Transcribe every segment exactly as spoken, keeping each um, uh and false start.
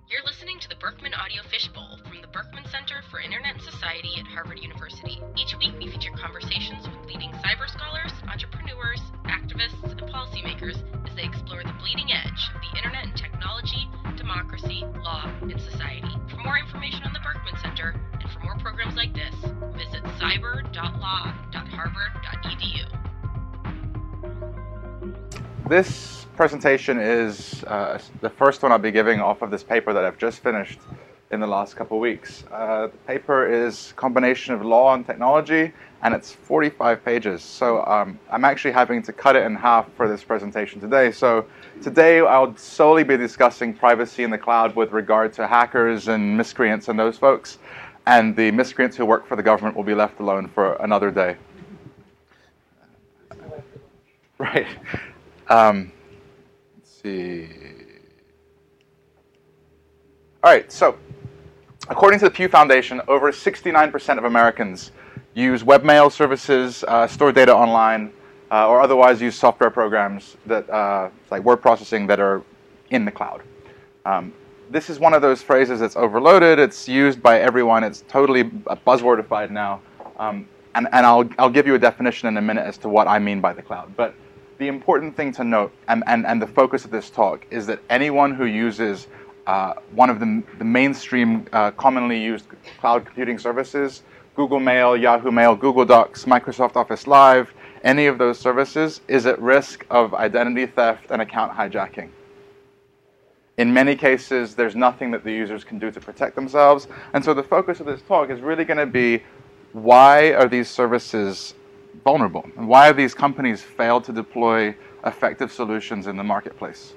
You're listening to the Berkman Audio Fishbowl from the Berkman Center for Internet and Society at Harvard University. Each week we feature conversations with leading cyber scholars, entrepreneurs, activists, and policymakers as they explore the bleeding edge of the internet and technology, democracy, law, and society. For more information on the Berkman Center and for more programs like this, visit cyber dot law dot harvard dot e d u. This presentation is uh, the first one I'll be giving off of this paper that I've just finished in the last couple of weeks. Uh, the paper is a combination of law and technology, and it's forty-five pages. So um, I'm actually having to cut it in half for this presentation today. So today I'll solely be discussing privacy in the cloud with regard to hackers and miscreants and those folks. And the miscreants who work for the government will be left alone for another day. Right. Um, let's see. All right, so according to the Pew Foundation, over sixty-nine percent of Americans use webmail services, uh, store data online, uh, or otherwise use software programs that, uh, like word processing, that are in the cloud. Um, this is one of those phrases that's overloaded. It's used by everyone. It's totally buzzwordified now. Um, and and I'll, I'll give you a definition in a minute as to what I mean by the cloud. But the important thing to note, and, and, and the focus of this talk, is that anyone who uses uh, one of the, the mainstream uh, commonly used cloud computing services, Google Mail, Yahoo Mail, Google Docs, Microsoft Office Live, any of those services is at risk of identity theft and account hijacking. In many cases, there's nothing that the users can do to protect themselves. And so the focus of this talk is really going to be, why are these services vulnerable? And why have these companies failed to deploy effective solutions in the marketplace?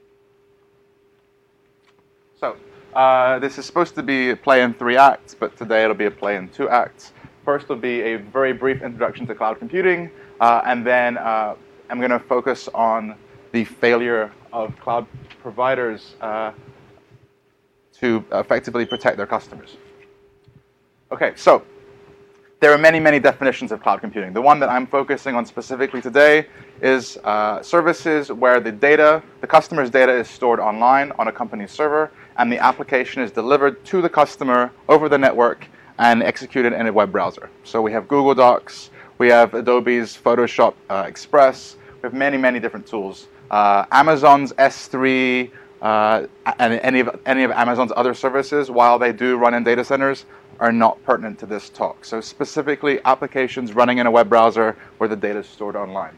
So, uh, this is supposed to be a play in three acts, but today it'll be a play in two acts. First will be a very brief introduction to cloud computing, uh, and then uh, I'm going to focus on the failure of cloud providers uh, to effectively protect their customers. Okay, so there are many, many definitions of cloud computing. The one that I'm focusing on specifically today is uh, services where the data, the customer's data is stored online on a company's server, and the application is delivered to the customer over the network and executed in a web browser. So we have Google Docs, we have Adobe's Photoshop uh, Express, we have many, many different tools. Uh, Amazon's S three, uh, and any of, any of Amazon's other services, while they do run in data centers, are not pertinent to this talk. So specifically, applications running in a web browser where the data is stored online.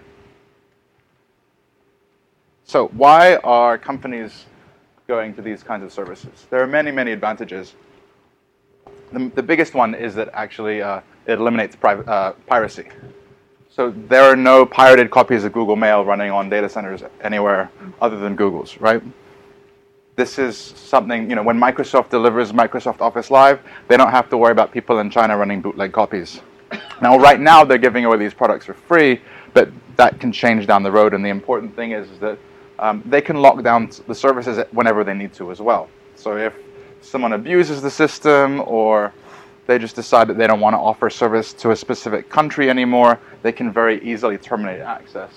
So why are companies going to these kinds of services? There are many, many advantages. The, the biggest one is that actually uh, it eliminates pri- uh, piracy. So there are no pirated copies of Google Mail running on data centers anywhere other than Google's, right? This is something, you know, when Microsoft delivers Microsoft Office Live, they don't have to worry about people in China running bootleg copies. Now, right now, they're giving away these products for free, but that can change down the road. And the important thing is, is that um, they can lock down the services whenever they need to as well. So if someone abuses the system, or they just decide that they don't want to offer service to a specific country anymore, they can very easily terminate access.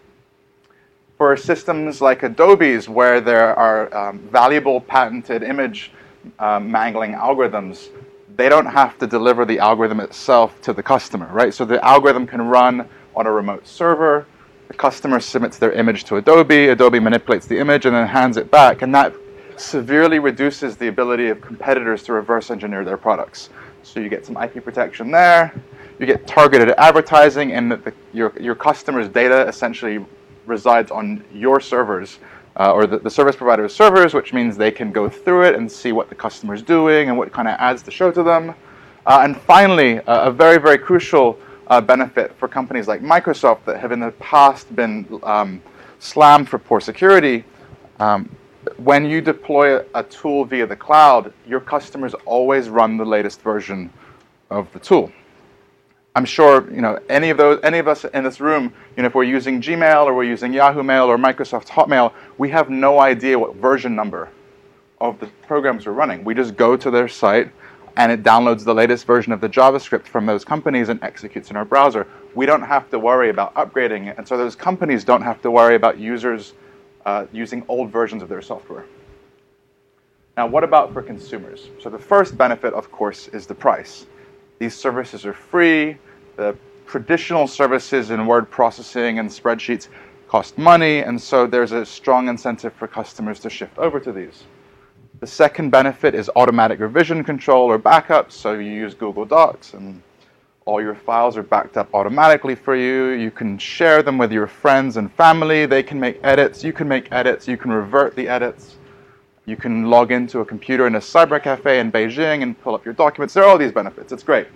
For systems like Adobe's, where there are um, valuable patented image um, mangling algorithms, they don't have to deliver the algorithm itself to the customer, right? So the algorithm can run on a remote server. The customer submits their image to Adobe. Adobe manipulates the image and then hands it back. And that severely reduces the ability of competitors to reverse engineer their products. So you get some I P protection there. You get targeted advertising, and the, your, your customer's data essentially resides on your servers, uh, or the, the service provider's servers, which means they can go through it and see what the customer's doing and what kind of ads to show to them. Uh, and finally, uh, a very, very crucial uh, benefit for companies like Microsoft that have in the past been um, slammed for poor security. Um, when you deploy a, a tool via the cloud, your customers always run the latest version of the tool. I'm sure, you know, any of those, any of us in this room, you know, if we're using Gmail or we're using Yahoo Mail or Microsoft Hotmail, we have no idea what version number of the programs we're running. We just go to their site and it downloads the latest version of the JavaScript from those companies and executes in our browser. We don't have to worry about upgrading it, and so those companies don't have to worry about users uh, using old versions of their software. Now, what about for consumers? So the first benefit, of course, is the price. These services are free. The traditional services in word processing and spreadsheets cost money, and so there's a strong incentive for customers to shift over to these. The second benefit is automatic revision control or backup. So you use Google Docs and all your files are backed up automatically for you. You can share them with your friends and family. They can make edits. You can make edits. You can revert the edits. You can log into a computer in a cyber cafe in Beijing and pull up your documents. There are all these benefits. It's great.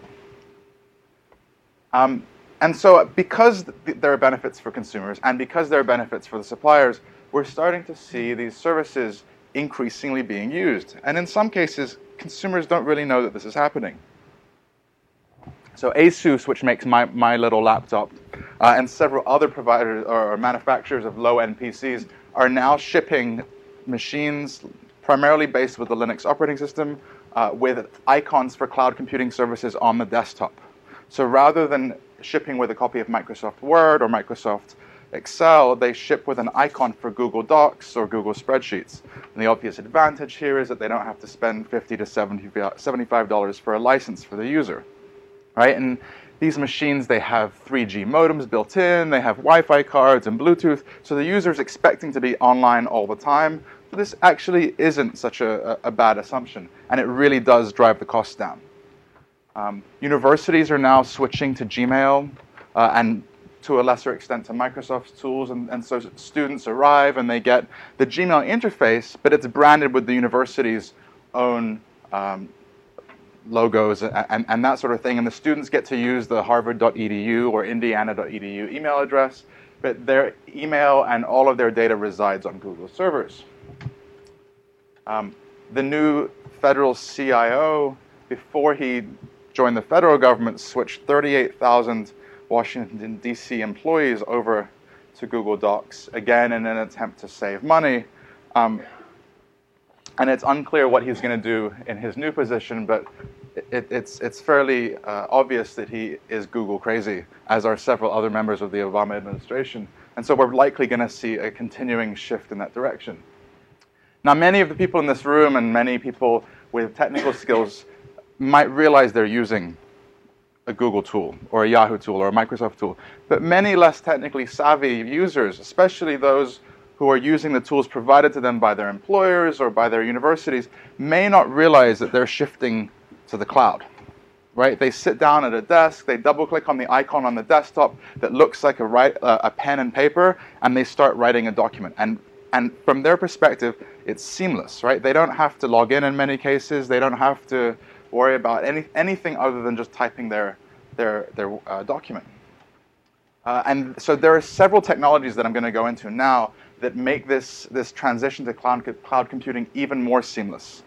Um, and so because th- there are benefits for consumers and because there are benefits for the suppliers, we're starting to see these services increasingly being used. And in some cases, consumers don't really know that this is happening. So ASUS, which makes my, my little laptop, uh, and several other providers or manufacturers of low-end P Cs are now shipping machines primarily based with the Linux operating system uh, with icons for cloud computing services on the desktop. So rather than shipping with a copy of Microsoft Word or Microsoft Excel, they ship with an icon for Google Docs or Google Spreadsheets. And the obvious advantage here is that they don't have to spend fifty to seventy-five dollars for a license for the user. Right? And these machines, they have three G modems built in, they have Wi-Fi cards and Bluetooth, so the user is expecting to be online all the time. But this actually isn't such a, a, a bad assumption, and it really does drive the cost down. Um, universities are now switching to Gmail, uh, and to a lesser extent to Microsoft's tools, and, and so students arrive and they get the Gmail interface, but it's branded with the university's own um, logos and, and, and that sort of thing, and the students get to use the harvard dot e d u or indiana dot e d u email address, but their email and all of their data resides on Google servers. Um, the new federal C I O, before he joined the federal government, switched thirty-eight thousand Washington, D C employees over to Google Docs, again in an attempt to save money. Um, and it's unclear what he's going to do in his new position, but it, it's, it's fairly uh, obvious that he is Google crazy, as are several other members of the Obama administration. And so we're likely going to see a continuing shift in that direction. Now, many of the people in this room and many people with technical skills might realize they're using a Google tool or a Yahoo tool or a Microsoft tool, but many less technically savvy users, especially those who are using the tools provided to them by their employers or by their universities, may not realize that they're shifting to the cloud, right? They sit down at a desk, they double-click on the icon on the desktop that looks like a, write, uh, a pen and paper, and they start writing a document. And, and from their perspective, it's seamless, right? They don't have to log in in many cases. They don't have to worry about any, anything other than just typing their, their, their uh, document. Uh, and so there are several technologies that I'm going to go into now that make this, this transition to cloud, cloud computing even more seamless.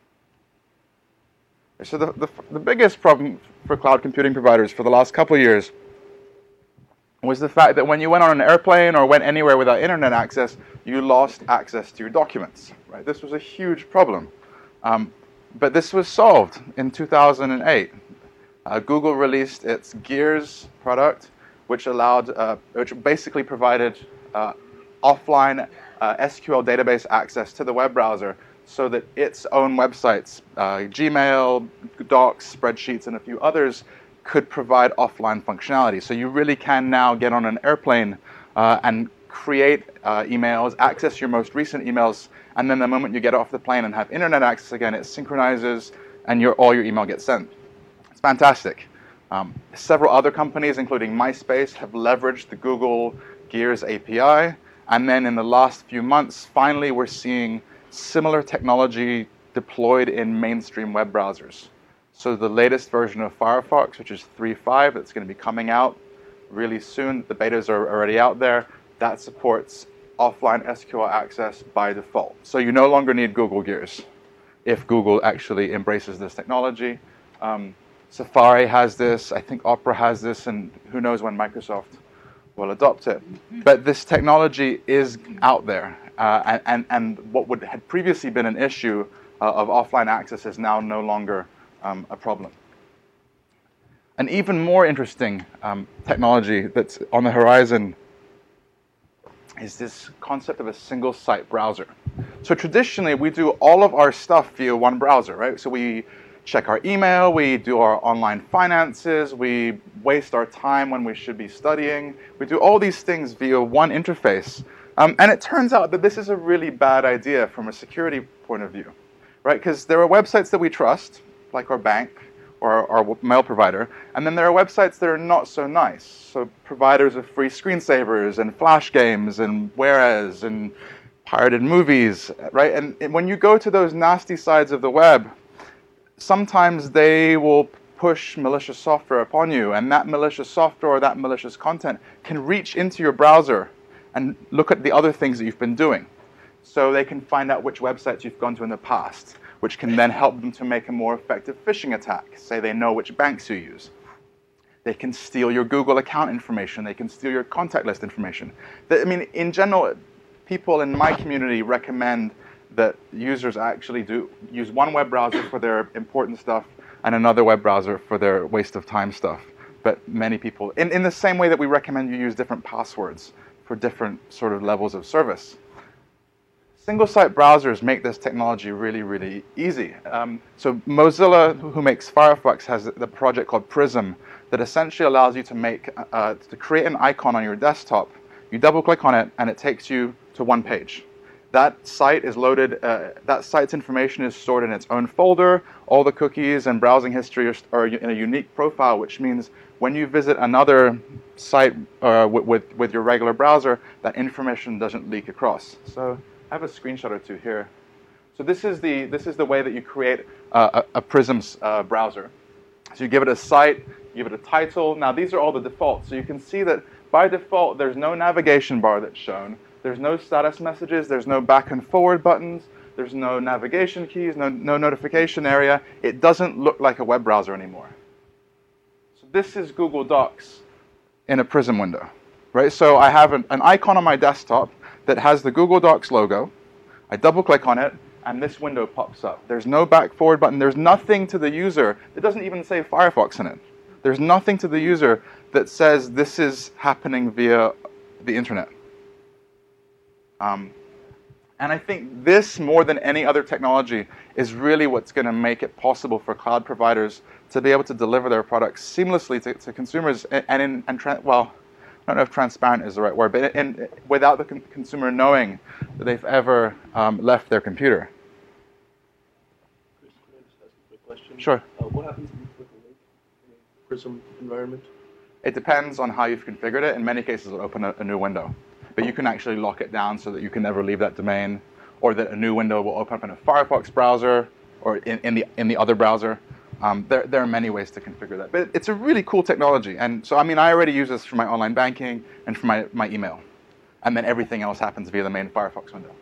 So the, the, the biggest problem for cloud computing providers for the last couple of years was the fact that when you went on an airplane or went anywhere without internet access, you lost access to your documents. Right? This was a huge problem. Um, but this was solved in two thousand eight. Uh, Google released its Gears product, which allowed, uh, which basically provided uh, offline uh, S Q L database access to the web browser so that its own websites, uh, Gmail, Docs, Spreadsheets, and a few others, could provide offline functionality. So you really can now get on an airplane uh, and create uh, emails, access your most recent emails, and then the moment you get off the plane and have internet access again, it synchronizes and your, all your email gets sent. It's fantastic. Um, several other companies, including MySpace, have leveraged the Google Gears A P I. And then in the last few months, finally, we're seeing similar technology deployed in mainstream web browsers. So the latest version of Firefox, which is three point five, that's going to be coming out really soon. The betas are already out there. That supports offline S Q L access by default. So you no longer need Google Gears if Google actually embraces this technology. Um, Safari has this, I think Opera has this, and who knows when Microsoft will adopt it. But this technology is out there, uh, and, and, and what would had previously been an issue uh, of offline access is now no longer um, a problem. An even more interesting um, technology that's on the horizon is this concept of a single site browser. So traditionally, we do all of our stuff via one browser, right? So we check our email, we do our online finances, we waste our time when we should be studying. We do all these things via one interface. Um, and it turns out that this is a really bad idea from a security point of view, right? Because there are websites that we trust, like our bank or our mail provider, and then there are websites that are not so nice. So providers of free screensavers and flash games and whereas and pirated movies, right? And when you go to those nasty sides of the web, sometimes they will push malicious software upon you, and that malicious software or that malicious content can reach into your browser and look at the other things that you've been doing. So they can find out which websites you've gone to in the past, which can then help them to make a more effective phishing attack. Say they know which banks you use. They can steal your Google account information. They can steal your contact list information. I mean, in general, people in my community recommend that users actually do use one web browser for their important stuff and another web browser for their waste of time stuff. But many people, in, in the same way that we recommend you use different passwords for different sort of levels of service. Single-site browsers make this technology really, really easy. Um, so Mozilla, who makes Firefox, has the project called Prism that essentially allows you to make, uh, to create an icon on your desktop. You double-click on it, and it takes you to one page. That site is loaded, uh, that site's information is stored in its own folder. All the cookies and browsing history are, are in a unique profile, which means when you visit another site uh, with, with, with your regular browser, that information doesn't leak across. So I have a screenshot or two here. So this is the, this is the way that you create uh, a, a Prism uh, browser. So you give it a site, you give it a title. Now these are all the defaults. So you can see that by default, there's no navigation bar that's shown. There's no status messages, there's no back and forward buttons, there's no navigation keys, no, no notification area. It doesn't look like a web browser anymore. So this is Google Docs in a Prism window, right? So I have an, an icon on my desktop that has the Google Docs logo. I double click on it, and this window pops up. There's no back forward button. There's nothing to the user. It doesn't even say Firefox in it. There's nothing to the user that says this is happening via the internet. Um, and I think this, more than any other technology, is really what's going to make it possible for cloud providers to be able to deliver their products seamlessly to, to consumers, and, and, in, and tra- well, I don't know if transparent is the right word, but in, in, without the con- consumer knowing that they've ever um, left their computer. Chris, can I just ask a quick question? Sure. Uh, what happens if you click a link in a Prism environment? It depends on how you've configured it. In many cases, it'll open a, a new window. But you can actually lock it down so that you can never leave that domain, or that a new window will open up in a Firefox browser or in, in the in the other browser. Um, there, there are many ways to configure that. But it's a really cool technology. And so, I mean, I already use this for my online banking and for my, my email. And then everything else happens via the main Firefox window.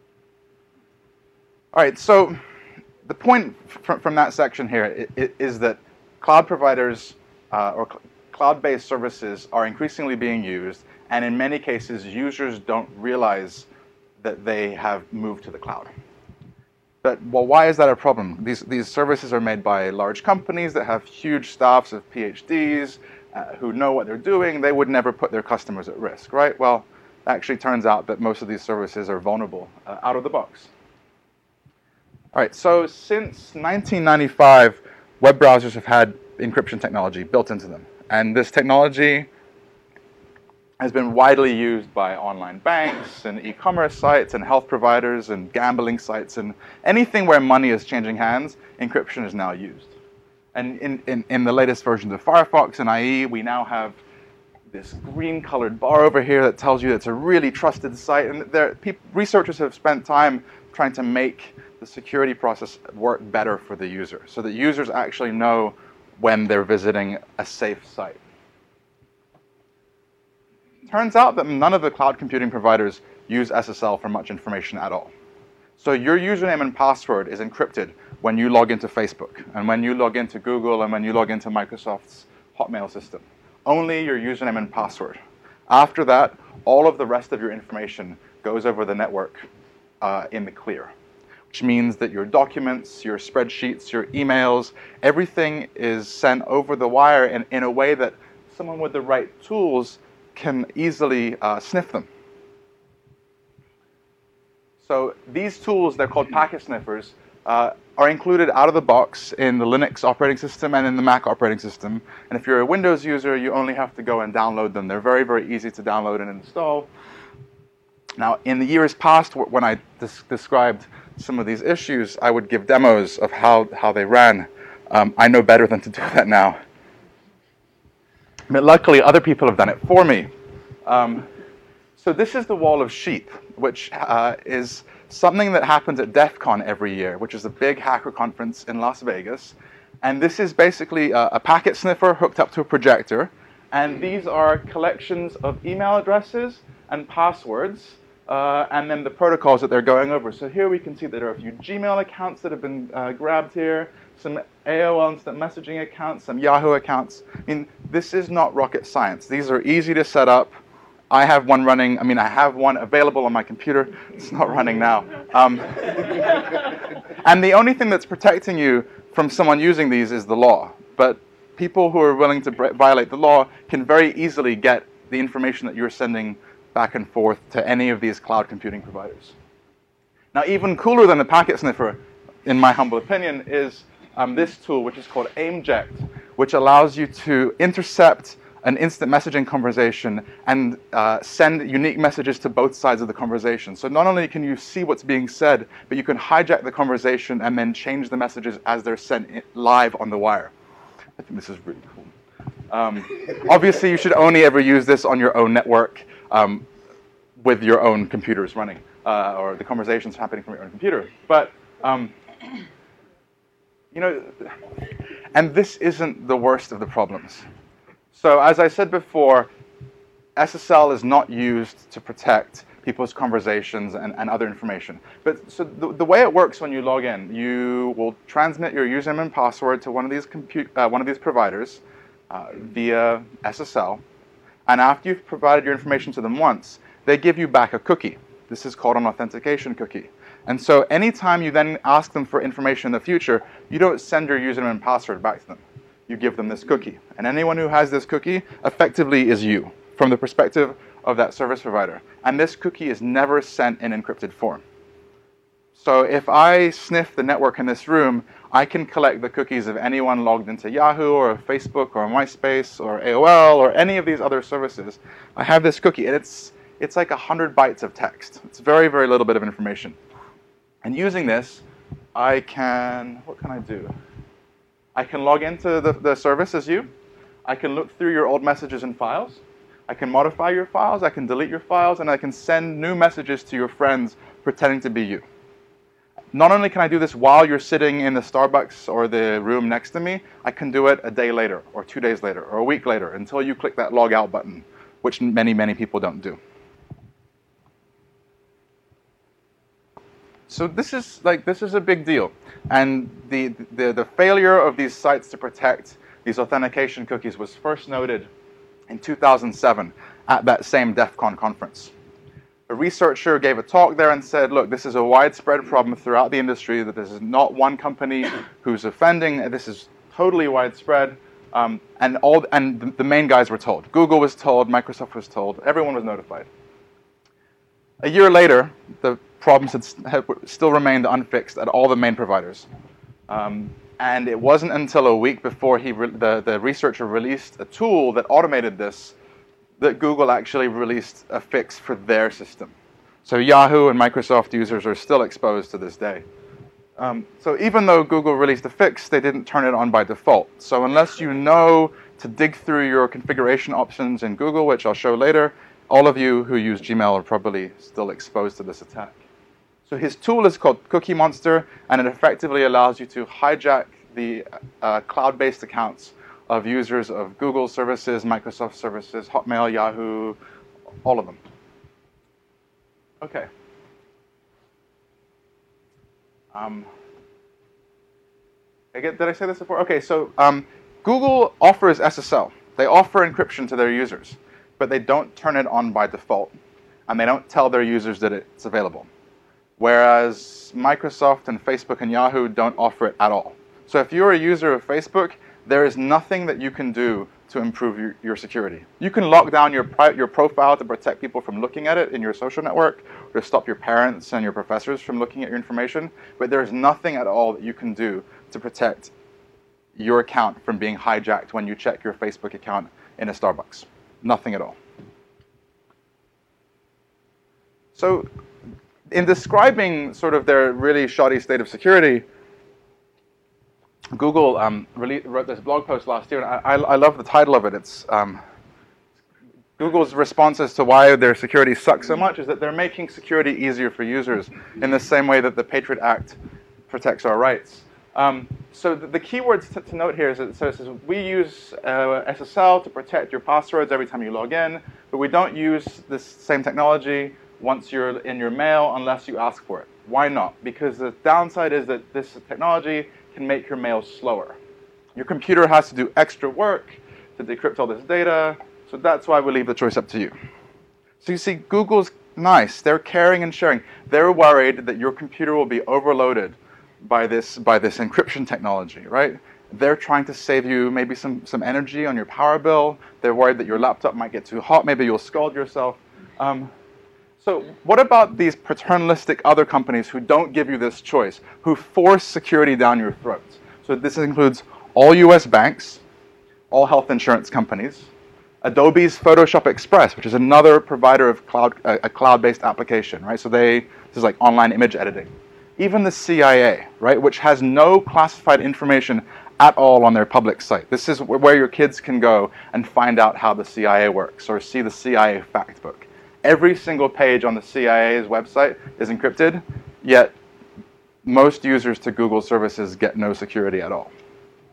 All right, so the point from, from that section here is, is that cloud providers uh, or cl- cloud-based services are increasingly being used. And in many cases, users don't realize that they have moved to the cloud. But, well, why is that a problem? These, these services are made by large companies that have huge staffs of PhDs uh, who know what they're doing. They would never put their customers at risk, right? Well, it actually turns out that most of these services are vulnerable uh, out of the box. All right, so since nineteen ninety-five, web browsers have had encryption technology built into them. And this technology has been widely used by online banks and e-commerce sites and health providers and gambling sites, and anything where money is changing hands, encryption is now used. And in, in, in the latest versions of Firefox and I E, we now have this green-colored bar over here that tells you it's a really trusted site. And there, pe- researchers have spent time trying to make the security process work better for the user, so that users actually know when they're visiting a safe site. Turns out that none of the cloud computing providers use S S L for much information at all. So your username and password is encrypted when you log into Facebook, and when you log into Google, and when you log into Microsoft's Hotmail system. Only your username and password. After that, all of the rest of your information goes over the network uh, in the clear, which means that your documents, your spreadsheets, your emails, everything is sent over the wire in, in a way that someone with the right tools can easily uh, sniff them. So these tools, they're called packet sniffers, uh, are included out of the box in the Linux operating system and in the Mac operating system. And if you're a Windows user, you only have to go and download them. They're very, very easy to download and install. Now, in the years past, when I des- described some of these issues, I would give demos of how, how they ran. Um, I know better than to do that now. But luckily, other people have done it for me. Um, so this is the Wall of Sheep, which uh, is something that happens at DEF CON every year, which is a big hacker conference in Las Vegas. And this is basically a, a packet sniffer hooked up to a projector. And these are collections of email addresses and passwords, uh, and then the protocols that they're going over. So here we can see that there are a few Gmail accounts that have been uh, grabbed here, some A O L instant messaging accounts, some Yahoo accounts. I mean, this is not rocket science. These are easy to set up. I have one running, I mean, I have one available on my computer. It's not running now. Um, and the only thing that's protecting you from someone using these is the law. But people who are willing to violate the law can very easily get the information that you're sending back and forth to any of these cloud computing providers. Now, even cooler than the packet sniffer, in my humble opinion, is um, this tool, which is called AimJect, which allows you to intercept an instant messaging conversation and uh, send unique messages to both sides of the conversation. So not only can you see what's being said, but you can hijack the conversation and then change the messages as they're sent live on the wire. I think this is really cool. Um, obviously, you should only ever use this on your own network um, with your own computers running, uh, or the conversations happening from your own computer. But, um, you know, and this isn't the worst of the problems. So as I said before, S S L is not used to protect people's conversations and, and other information. But so the, the way it works when you log in, you will transmit your username and password to one of these compute, uh, one of these providers uh, via S S L. And after you've provided your information to them once, they give you back a cookie. This is called an authentication cookie. And so anytime you then ask them for information in the future, you don't send your username and password back to them. You give them this cookie. And anyone who has this cookie effectively is you, from the perspective of that service provider. And this cookie is never sent in encrypted form. So if I sniff the network in this room, I can collect the cookies of anyone logged into Yahoo or Facebook or MySpace or A O L or any of these other services. I have this cookie, and it's it's like one hundred bytes of text. It's very, very little bit of information. And using this, I can, what can I do? I can log into the, the service as you. I can look through your old messages and files. I can modify your files. I can delete your files. And I can send new messages to your friends pretending to be you. Not only can I do this while you're sitting in the Starbucks or the room next to me, I can do it a day later or two days later or a week later until you click that log out button, which many, many people don't do. So this is like this is a big deal, and the, the the failure of these sites to protect these authentication cookies was first noted in two thousand seven at that same DEF CON conference. A researcher gave a talk there and said, "Look, this is a widespread problem throughout the industry. That this is not one company who's offending. This is totally widespread." Um, and all and the main guys were told. Google was told. Microsoft was told. Everyone was notified. A year later, the problems had, had still remained unfixed at all the main providers. Um, and it wasn't until a week before he re- the, the researcher released a tool that automated this that Google actually released a fix for their system. So Yahoo and Microsoft users are still exposed to this day. Um, so even though Google released a fix, they didn't turn it on by default. So unless you know to dig through your configuration options in Google, which I'll show later, all of you who use Gmail are probably still exposed to this attack. So his tool is called Cookie Monster, and it effectively allows you to hijack the uh, cloud-based accounts of users of Google services, Microsoft services, Hotmail, Yahoo, all of them. Okay. Um, did I say this before? Okay, so um, Google offers S S L. They offer encryption to their users, but they don't turn it on by default, and they don't tell their users that it's available. Whereas Microsoft and Facebook and Yahoo don't offer it at all. So if you're a user of Facebook there is nothing that you can do to improve your, your security. You can lock down your, pri- your profile to protect people from looking at it in your social network, or to stop your parents and your professors from looking at your information, but there's nothing at all that you can do to protect your account from being hijacked when you check your Facebook account in a Starbucks. Nothing at all. So in describing sort of their really shoddy state of security, Google um, really wrote this blog post last year, and I, I, I love the title of it. It's um, Google's response as to why their security sucks so much is that they're making security easier for users in the same way that the Patriot Act protects our rights. Um, so the, the keywords to, to note here is that so it says we use uh, S S L to protect your passwords every time you log in, but we don't use this same technology once you're in your mail unless you ask for it. Why not? Because the downside is that this technology can make your mail slower. Your computer has to do extra work to decrypt all this data, so that's why we leave the choice up to you. So you see, Google's nice. They're caring and sharing. They're worried that your computer will be overloaded by this by this encryption technology, right? They're trying to save you maybe some, some energy on your power bill. They're worried that your laptop might get too hot. Maybe you'll scald yourself. Um, So what about these paternalistic other companies who don't give you this choice, who force security down your throats? So this includes all U S banks, all health insurance companies, Adobe's Photoshop Express, which is another provider of cloud, uh, a cloud-based application, right? So they, this is like online image editing. Even the C I A, right, which has no classified information at all on their public site. This is where your kids can go and find out how the C I A works or see the C I A fact book. Every single page on the C I A's website is encrypted, yet most users to Google services get no security at all.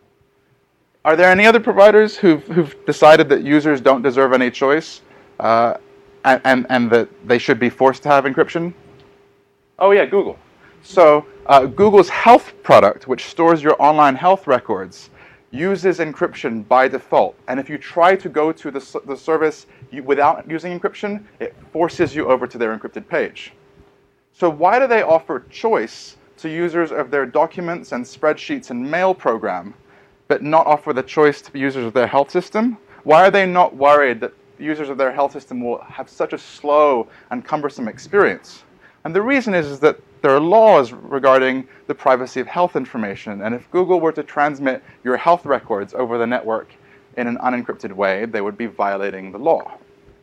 Are there any other providers who've, who've decided that users don't deserve any choice uh, and, and, and that they should be forced to have encryption? Oh yeah, Google. So uh, Google's health product, which stores your online health records, uses encryption by default. And if you try to go to the, the service you, without using encryption, it forces you over to their encrypted page. So why do they offer choice to users of their documents and spreadsheets and mail program, but not offer the choice to users of their health system? Why are they not worried that users of their health system will have such a slow and cumbersome experience? And the reason is, is that there are laws regarding the privacy of health information, and if Google were to transmit your health records over the network in an unencrypted way, they would be violating the law,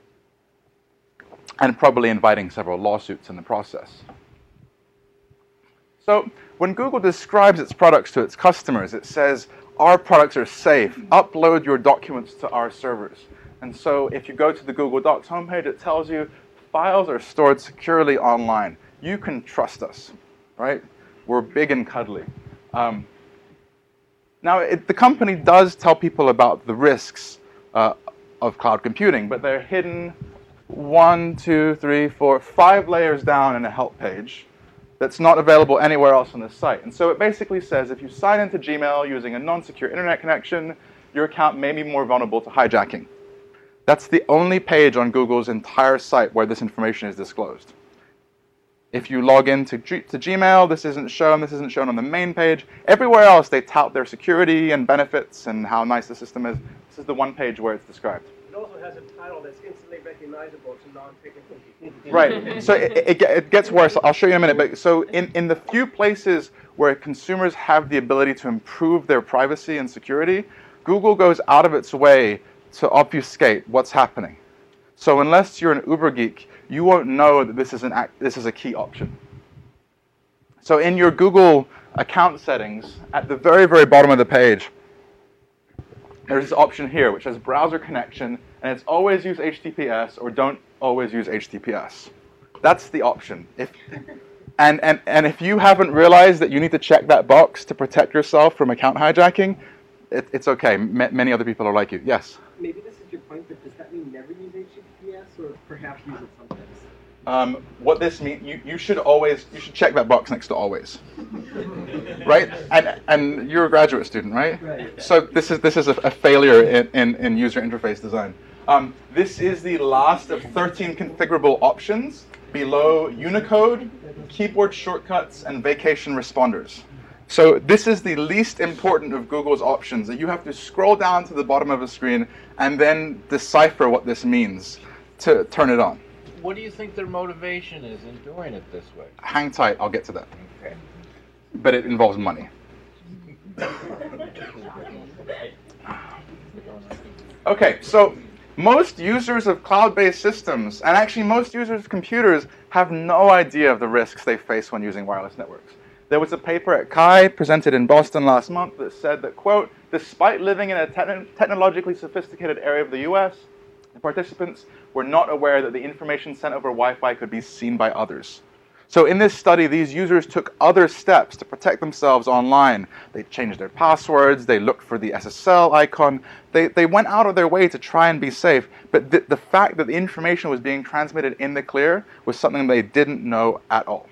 and probably inviting several lawsuits in the process. So when Google describes its products to its customers, it says, our products are safe, upload your documents to our servers. And so if you go to the Google Docs homepage, it tells you files are stored securely online. You can trust us, right? We're big and cuddly. Um, now, it, the company does tell people about the risks uh, of cloud computing, but they're hidden one, two, three, four, five layers down in a help page that's not available anywhere else on the site. And so it basically says if you sign into Gmail using a non-secure internet connection, your account may be more vulnerable to hijacking. That's the only page on Google's entire site where this information is disclosed. If you log into G- to Gmail, this isn't shown, this isn't shown on the main page. Everywhere else, they tout their security and benefits and how nice the system is. This is the one page where it's described. It also has a title that's instantly recognizable to non-technical people. Right, so it, it, it gets worse. I'll show you in a minute. But so in, in the few places where consumers have the ability to improve their privacy and security, Google goes out of its way to obfuscate what's happening. So unless you're an Uber geek, you won't know that this is, an act, this is a key option. So in your Google account settings, at the very, very bottom of the page, there's this option here which says browser connection, and it's always use H T T P S or don't always use H T T P S. That's the option. If, and, and, and if you haven't realized that you need to check that box to protect yourself from account hijacking, it, it's okay. M- many other people are like you. Yes? Maybe this is your point, but does that mean never use H T T P S or perhaps use it sometimes? Um, what this means, you, you should always, you should check that box next to always, right? And and you're a graduate student, right? Right. So this is this is a, a failure in, in, in user interface design. Um, this is the last of thirteen configurable options below Unicode, keyboard shortcuts, and vacation responders. So this is the least important of Google's options, that you have to scroll down to the bottom of the screen and then decipher what this means to turn it on. What do you think their motivation is in doing it this way? Hang tight, I'll get to that. Okay. But it involves money. Okay, so most users of cloud-based systems, and actually most users of computers, have no idea of the risks they face when using wireless networks. There was a paper at C H I presented in Boston last month that said that, quote, despite living in a te- technologically sophisticated area of the U S, the participants were not aware that the information sent over Wi-Fi could be seen by others. So in this study, these users took other steps to protect themselves online. They changed their passwords, they looked for the S S L icon, they, they went out of their way to try and be safe, but th- the fact that the information was being transmitted in the clear was something they didn't know at all.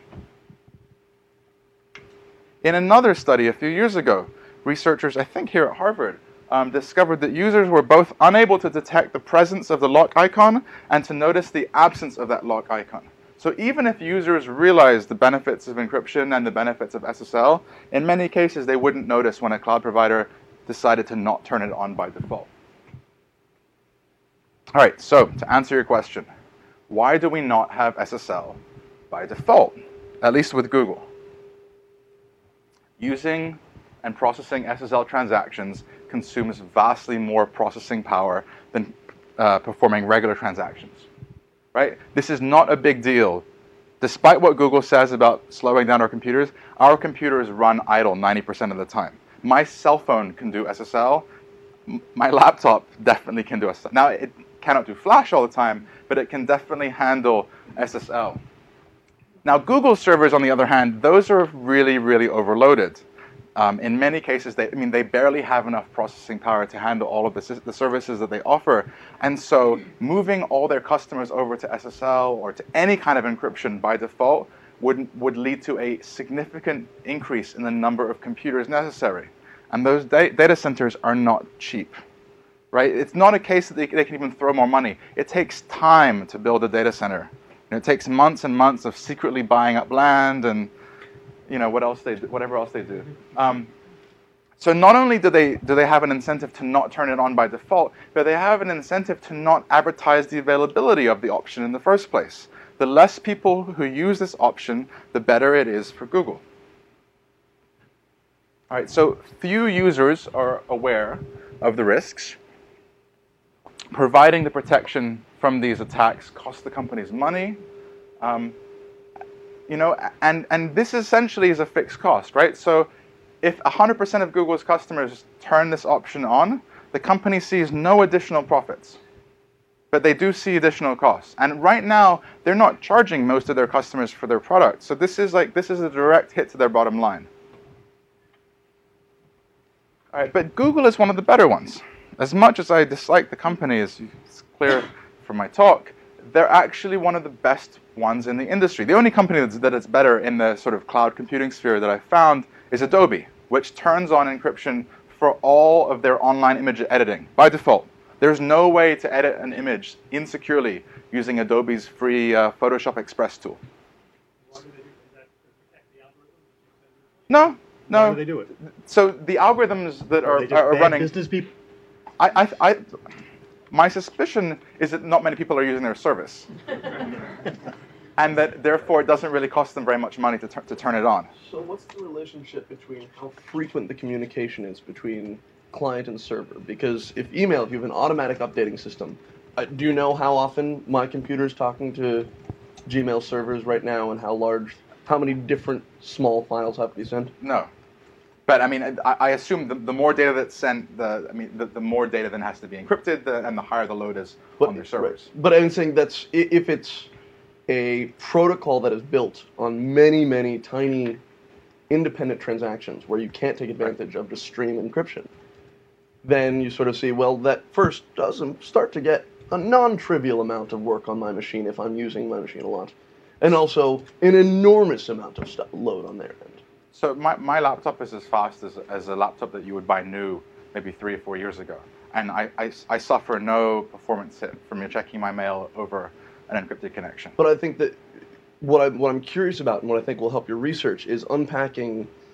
In another study a few years ago, researchers, I think here at Harvard, um, discovered that users were both unable to detect the presence of the lock icon and to notice the absence of that lock icon. So even if users realized the benefits of encryption and the benefits of S S L, in many cases they wouldn't notice when a cloud provider decided to not turn it on by default. All right, so to answer your question, why do we not have S S L by default, at least with Google? Using and processing S S L transactions consumes vastly more processing power than uh, performing regular transactions. Right? This is not a big deal. Despite what Google says about slowing down our computers, our computers run idle ninety percent of the time. My cell phone can do S S L. My laptop definitely can do S S L. Now, it cannot do Flash all the time, but it can definitely handle S S L. Now, Google servers, on the other hand, those are really, really overloaded. Um, in many cases, they, I mean, they barely have enough processing power to handle all of the, the services that they offer. And so moving all their customers over to S S L or to any kind of encryption by default would, would lead to a significant increase in the number of computers necessary. And those da- data centers are not cheap, right? It's not a case that they, they can even throw more money. It takes time to build a data center. And it takes months and months of secretly buying up land and you know, what else they do, whatever else they do. Um, so not only do they do they have an incentive to not turn it on by default, but they have an incentive to not advertise the availability of the option in the first place. The less people who use this option, the better it is for Google. All right, so few users are aware of the risks. Providing the protection from these attacks costs the companies money. Um, You know, and, and this essentially is a fixed cost, right? So if one hundred percent of Google's customers turn this option on, the company sees no additional profits. But they do see additional costs. And right now, they're not charging most of their customers for their products. So this is like, this is a direct hit to their bottom line. All right, but Google is one of the better ones. As much as I dislike the company, as it's clear from my talk, they're actually one of the best ones in the industry. The only company that's, that is better in the sort of cloud computing sphere that I found is Adobe, which turns on encryption for all of their online image editing by default. There's no way to edit an image insecurely using Adobe's free uh, Photoshop Express tool. Why do they do that? To protect the algorithm? No, no. Why do they do it? So the algorithms that Are are, they just are bad running. business people? I, I, I, my suspicion is that not many people are using their service. And that therefore it doesn't really cost them very much money to, tur- to turn it on. So what's the relationship between how frequent the communication is between client and server? Because if email, if you have an automatic updating system, uh, do you know how often my computer is talking to Gmail servers right now and how large, how many different small files have to be sent? No. But I mean, I, I assume the, the more data that's sent, the I mean, the, the more data then has to be encrypted, the, and the higher the load is But, on their servers. right. But I'm saying that's, i- if it's a protocol that is built on many, many tiny independent transactions where you can't take advantage of just stream encryption, then you sort of see, well, that first does start to get a non-trivial amount of work on my machine if I'm using my machine a lot, and also an enormous amount of stuff load on their end. So my, my laptop is as fast as, as a laptop that you would buy new maybe three or four years ago. And I, I, I suffer no performance hit from checking my mail over an encrypted connection. But I think that what, I, what I'm curious about and what I think will help your research is unpacking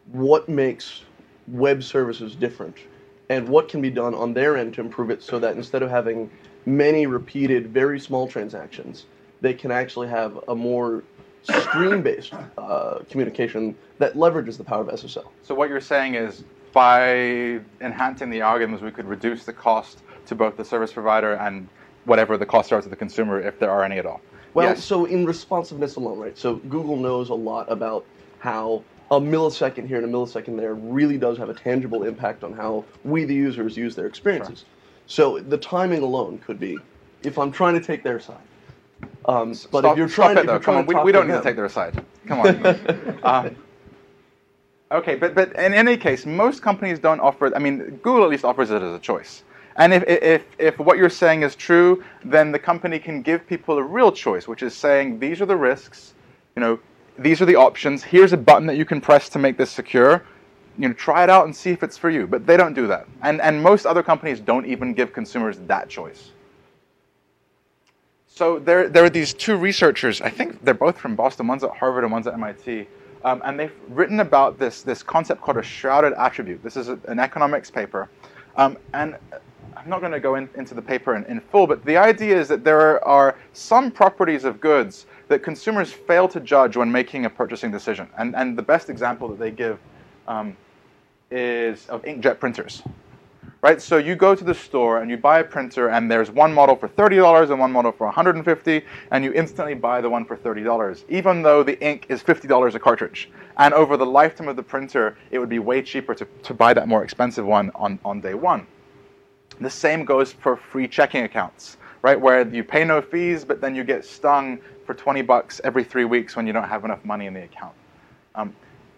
what makes web services different, and what can be done on their end to improve it so that instead of having many repeated, very small transactions, they can actually have a more stream-based uh, communication that leverages the power of S S L. So what you're saying is, by enhancing the algorithms, we could reduce the cost to both the service provider and whatever the costs are to the consumer, if there are any at all. Well, Yes. so in responsiveness alone, right? So Google knows a lot about how a millisecond here and a millisecond there really does have a tangible impact on how we, the users, use their experiences. So the timing alone could be, if I'm trying to take their side. Um, but Stop, if you're trying, stop it, if though. you're Come trying on, to we, talk we don't to need them, to take their side. Come on. um, okay, but but in any case, most companies don't offer. I mean, Google at least offers it as a choice. And if if if what you're saying is true, then the company can give people a real choice, which is saying these are the risks. You know, these are the options. Here's a button that you can press to make this secure. You know, try it out and see if it's for you. But they don't do that. And and most other companies don't even give consumers that choice. So there, there are these two researchers, I think they're both from Boston, one's at Harvard and one's at M I T, um, and they've written about this, this concept called a shrouded attribute. This is a, an economics paper. Um, and I'm not going to go in, into the paper in, in full, but the idea is that there are some properties of goods that consumers fail to judge when making a purchasing decision. And, and the best example that they give um, is of inkjet printers. Right, so you go to the store and you buy a printer, and there's one model for thirty dollars and one model for one hundred fifty dollars, and you instantly buy the one for thirty dollars, even though the ink is fifty dollars a cartridge. And over the lifetime of the printer, it would be way cheaper to, to buy that more expensive one on, on day one. The same goes for free checking accounts, right, where you pay no fees, but then you get stung for twenty bucks every three weeks when you don't have enough money in the account. Um,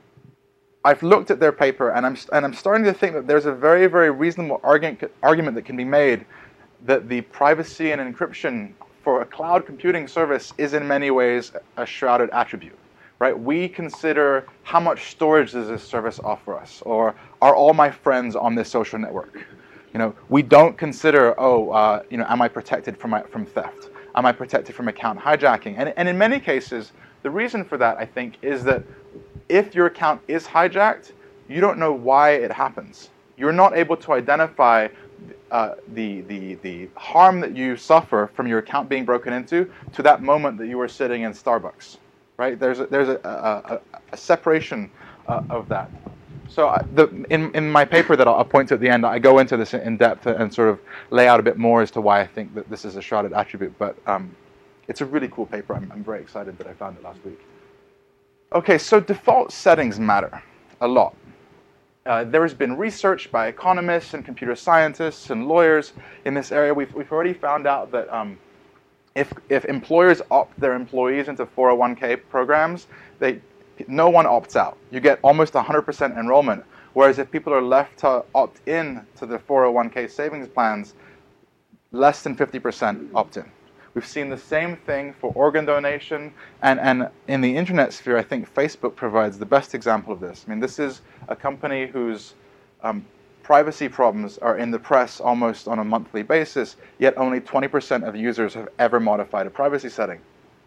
I've looked at their paper, and I'm and I'm starting to think that there's a very, very reasonable argument argument that can be made that the privacy and encryption for a cloud computing service is in many ways a shrouded attribute, right? We consider how much storage does this service offer us, or are all my friends on this social network? You know, we don't consider, oh, uh, you know, am I protected from my, from theft? Am I protected from account hijacking? And and in many cases, the reason for that, I think, is that if your account is hijacked, you don't know why it happens. You're not able to identify uh, the, the, the harm that you suffer from your account being broken into to that moment that you were sitting in Starbucks, right? There's a, there's a, a, a, a separation uh, of that. So I, the, in, in my paper that I'll, I'll point to at the end, I go into this in depth and sort of lay out a bit more as to why I think that this is a shrouded attribute. But um, it's a really cool paper. I'm, I'm very excited that I found it last week. Okay, so default settings matter a lot. Uh, there has been research by economists and computer scientists and lawyers in this area. We've, we've already found out that um, if, if employers opt their employees into four oh one k programs, they, no one opts out. You get almost one hundred percent enrollment, whereas if people are left to opt in to the four oh one k savings plans, less than fifty percent opt in. We've seen the same thing for organ donation, and, and in the internet sphere, I think Facebook provides the best example of this. I mean, this is a company whose um, privacy problems are in the press almost on a monthly basis, yet only twenty percent of users have ever modified a privacy setting.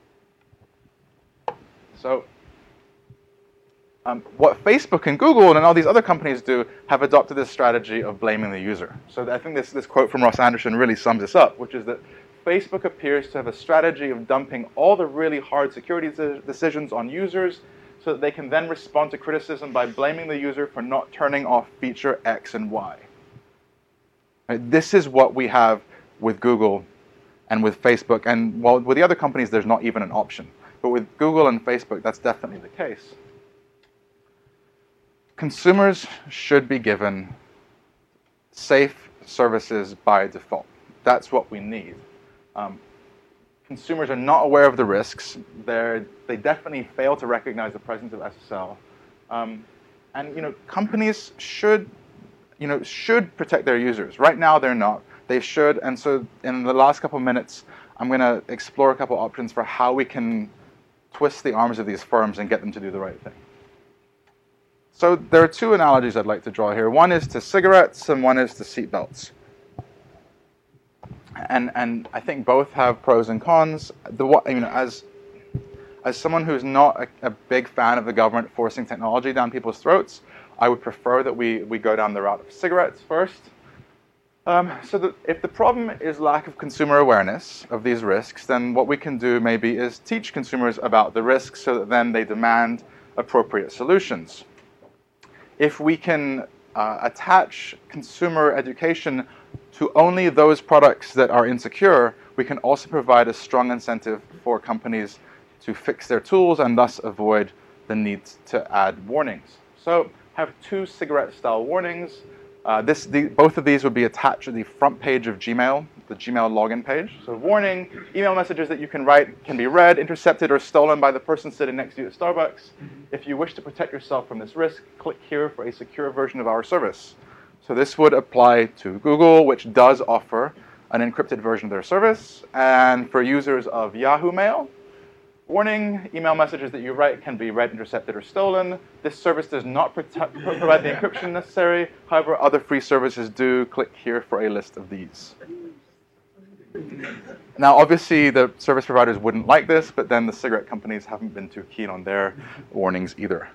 So um, what Facebook and Google and all these other companies do have adopted this strategy of blaming the user. So I think this, this quote from Ross Anderson really sums this up, which is that Facebook appears to have a strategy of dumping all the really hard security decisions on users so that they can then respond to criticism by blaming the user for not turning off feature X and Y. Right? This is what we have with Google and with Facebook. And while with the other companies, there's not even an option. But with Google and Facebook, that's definitely the case. Consumers should be given safe services by default. That's what we need. Um, consumers are not aware of the risks. They're, they definitely fail to recognize the presence of S S L. Um, and you know, companies should, you know, should protect their users. Right now, they're not. They should. And so, in the last couple of minutes, I'm going to explore a couple options for how we can twist the arms of these firms and get them to do the right thing. So there are two analogies I'd like to draw here. One is to cigarettes, and one is to seatbelts. And and I think both have pros and cons. The you know as as someone who's not a, a big fan of the government forcing technology down people's throats, I would prefer that we, we go down the route of cigarettes first. Um, so that if the problem is lack of consumer awareness of these risks, then what we can do maybe is teach consumers about the risks so that then they demand appropriate solutions. If we can uh, attach consumer education to only those products that are insecure, we can also provide a strong incentive for companies to fix their tools and thus avoid the need to add warnings. So I have two cigarette-style warnings. Uh, this, the, both of these would be attached to the front page of Gmail, the Gmail login page. So warning, email messages that you can write can be read, intercepted, or stolen by the person sitting next to you at Starbucks. If you wish to protect yourself from this risk, click here for a secure version of our service. So this would apply to Google, which does offer an encrypted version of their service. And for users of Yahoo Mail, warning, email messages that you write can be read, intercepted, or stolen. This service does not protect, provide the encryption necessary. However, other free services do. Click here for a list of these. Now, obviously, the service providers wouldn't like this, but then the cigarette companies haven't been too keen on their warnings either.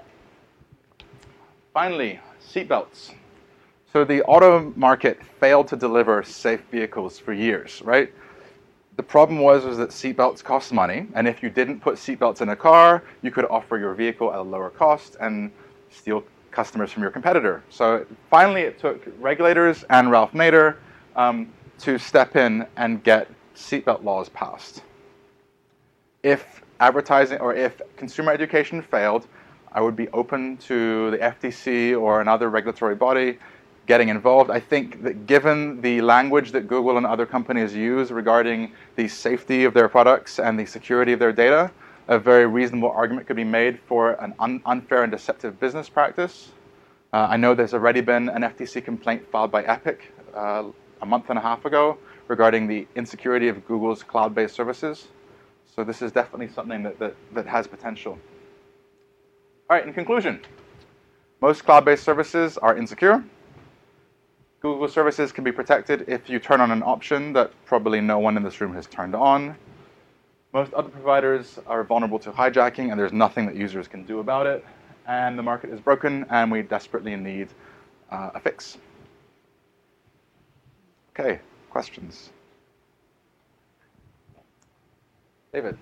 Finally, seatbelts. So the auto market failed to deliver safe vehicles for years, right? The problem was, was that seatbelts cost money, and if you didn't put seatbelts in a car, you could offer your vehicle at a lower cost and steal customers from your competitor. So finally, it took regulators and Ralph Nader um, to step in and get seatbelt laws passed. If advertising or if consumer education failed, I would be open to the F T C or another regulatory body getting involved. I think that given the language that Google and other companies use regarding the safety of their products and the security of their data, a very reasonable argument could be made for an un- unfair and deceptive business practice. Uh, I know there's already been an F T C complaint filed by Epic uh, a month and a half ago regarding the insecurity of Google's cloud-based services. So this is definitely something that, that, that has potential. All right, in conclusion, most cloud-based services are insecure. Google services can be protected if you turn on an option that probably no one in this room has turned on. Most other providers are vulnerable to hijacking, and there's nothing that users can do about it. And the market is broken, and we desperately need uh, a fix. Okay, questions? David.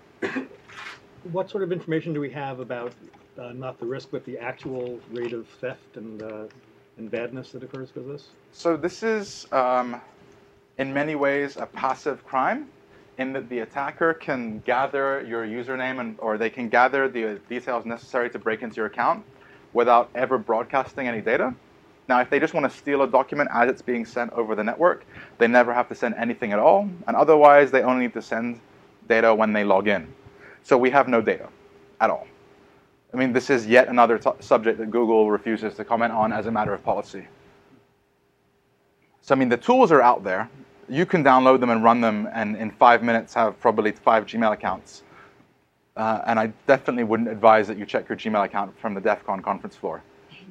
What sort of information do we have about uh, not the risk, but the actual rate of theft and uh, and badness that occurs because of this? So this is, um, in many ways, a passive crime, in that the attacker can gather your username and or they can gather the details necessary to break into your account without ever broadcasting any data. Now, if they just want to steal a document as it's being sent over the network, they never have to send anything at all, and otherwise they only need to send data when they log in. So we have no data at all. I mean, this is yet another t- subject that Google refuses to comment on as a matter of policy. So, I mean, the tools are out there. You can download them and run them, and in five minutes have probably five Gmail accounts. Uh, and I definitely wouldn't advise that you check your Gmail account from the DEF CON conference floor.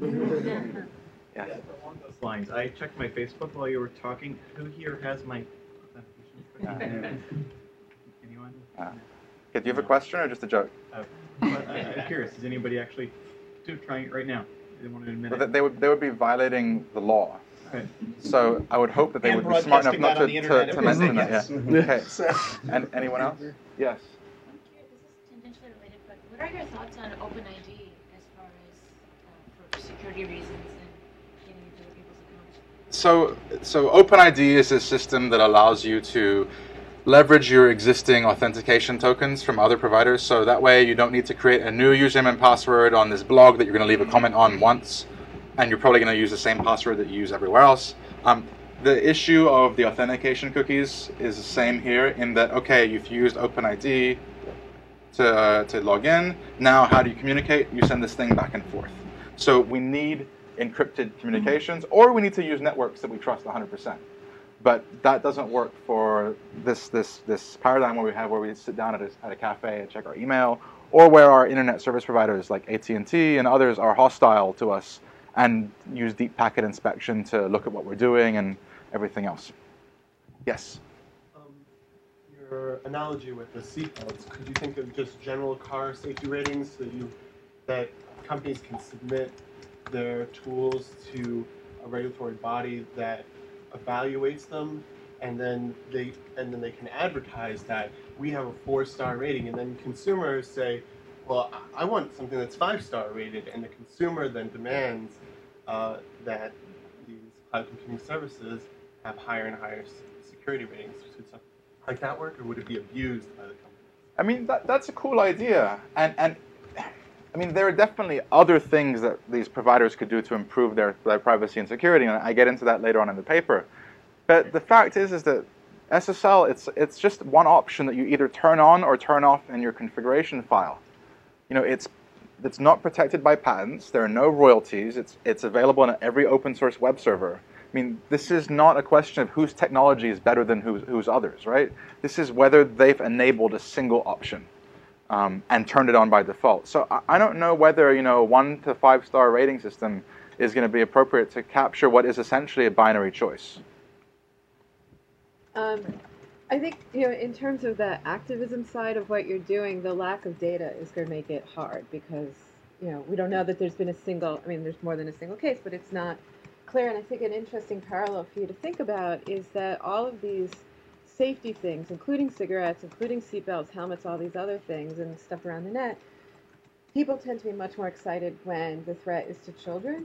Yes. Yeah, along those lines, I checked my Facebook while you were talking. Who here has my authentication? Anyone? Uh, okay, do you have a question or just a joke? Uh, but I, I'm curious. Is anybody actually do trying it right now? They want to admit Well, it. they would they would be violating the law. Okay. So I would hope that they And would be smart enough broadcasting not that on to, the to, internet to if they mention that. say Yeah. yes. Okay. And anyone else? Yes. I'm curious, this is tangentially related, but what are your thoughts on OpenID as far as uh, for security reasons and getting into other people's accounts? So so OpenID is a system that allows you to leverage your existing authentication tokens from other providers. So that way you don't need to create a new username and password on this blog that you're going to leave a comment on once, and you're probably going to use the same password that you use everywhere else. Um, the issue of the authentication cookies is the same here in that, okay, you've used OpenID to, uh, to log in. Now how do you communicate? You send this thing back and forth. So we need encrypted communications, or we need to use networks that we trust one hundred percent. But that doesn't work for this this this paradigm where we have where we sit down at a, at a cafe and check our email, or where our internet service providers like A T and T and others are hostile to us and use deep packet inspection to look at what we're doing and everything else. Yes? Um, your analogy with the seatbelts, could you think of just general car safety ratings that you that companies can submit their tools to a regulatory body that evaluates them, and then they and then they can advertise that we have a four-star rating, and then consumers say, well, I want something that's five-star rated, and the consumer then demands uh, that these cloud computing services have higher and higher s- security ratings. Would something like that work, or would it be abused by the company? I mean, that, that's a cool idea. And, and I mean, there are definitely other things that these providers could do to improve their, their privacy and security, and I get into that later on in the paper. But the fact is, is that S S L, it's, it's just one option that you either turn on or turn off in your configuration file. You know, it's, it's not protected by patents. There are no royalties. It's, it's available on every open source web server. I mean, this is not a question of whose technology is better than whose, whose others, right? This is whether they've enabled a single option um, and turned it on by default. So I, I don't know whether, you know, a one to five star rating system is going to be appropriate to capture what is essentially a binary choice. Um, I think, you know, in terms of the activism side of what you're doing, the lack of data is going to make it hard because, you know, we don't know that there's been a single, I mean, there's more than a single case, but it's not clear. And I think an interesting parallel for you to think about is that all of these safety things, including cigarettes, including seatbelts, helmets, all these other things and stuff around the net, people tend to be much more excited when the threat is to children.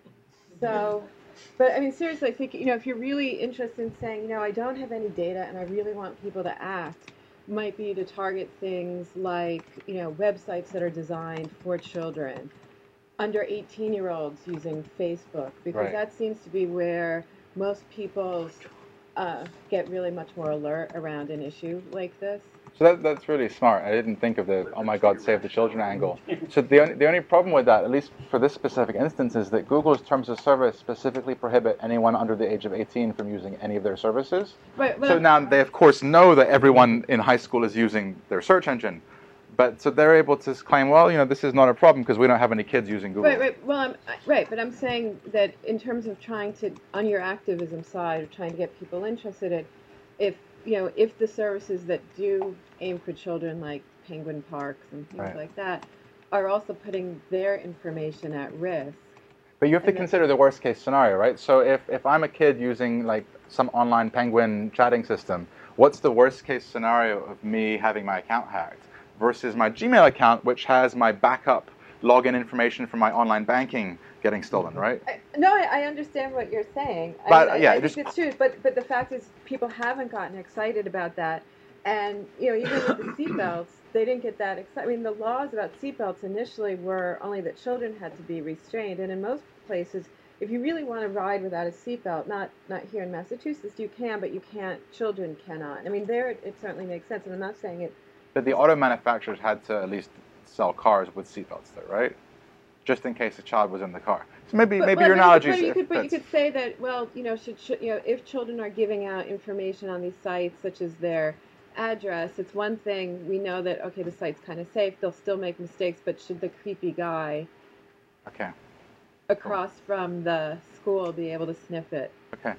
So, but I mean, seriously, I think, you know, if you're really interested in saying, you know, I don't have any data and I really want people to act, might be to target things like, you know, websites that are designed for children, under eighteen-year-olds using Facebook, because Right. that seems to be where most people uh, get really much more alert around an issue like this. So that, that's really smart. I didn't think of the, oh my God, save the children angle. So the only, the only problem with that, at least for this specific instance, is that Google's terms of service specifically prohibit anyone under the age of eighteen from using any of their services. Right, but So I'm- now they, of course, know that everyone in high school is using their search engine. But so they're able to claim, well, you know, this is not a problem because we don't have any kids using Google. Right, right. Well, I'm right, but I'm saying that in terms of trying to, on your activism side, of trying to get people interested in, if you know, if the services that do aim for children, like Penguin Parks and things Right. like that, are also putting their information at risk. But you have to And then- consider the worst case scenario, right? So if, if I'm a kid using like some online Penguin chatting system, what's the worst case scenario of me having my account hacked versus my Gmail account, which has my backup login information from my online banking getting stolen, right? I, no, I, I understand what you're saying. I But, mean, I, yeah, I it think just- it's true. But but the fact is, people haven't gotten excited about that, and you know, even with the seatbelts, they didn't get that excited. I mean, the laws about seatbelts initially were only that children had to be restrained, and in most places, if you really want to ride without a seatbelt, not not here in Massachusetts, you can, but you can't. Children cannot. I mean, there it, it certainly makes sense, and I'm not saying it. But the auto manufacturers had to at least sell cars with seatbelts there, right? Just in case a child was in the car. So maybe But, maybe well, your but analogy you is could, but you could, but you fits. could say that, well, you know, should, should you know, if children are giving out information on these sites, such as their address, it's one thing. We know that okay, the site's kind of safe. They'll still make mistakes, but should the creepy guy Okay. across from the school be able to sniff it? Okay.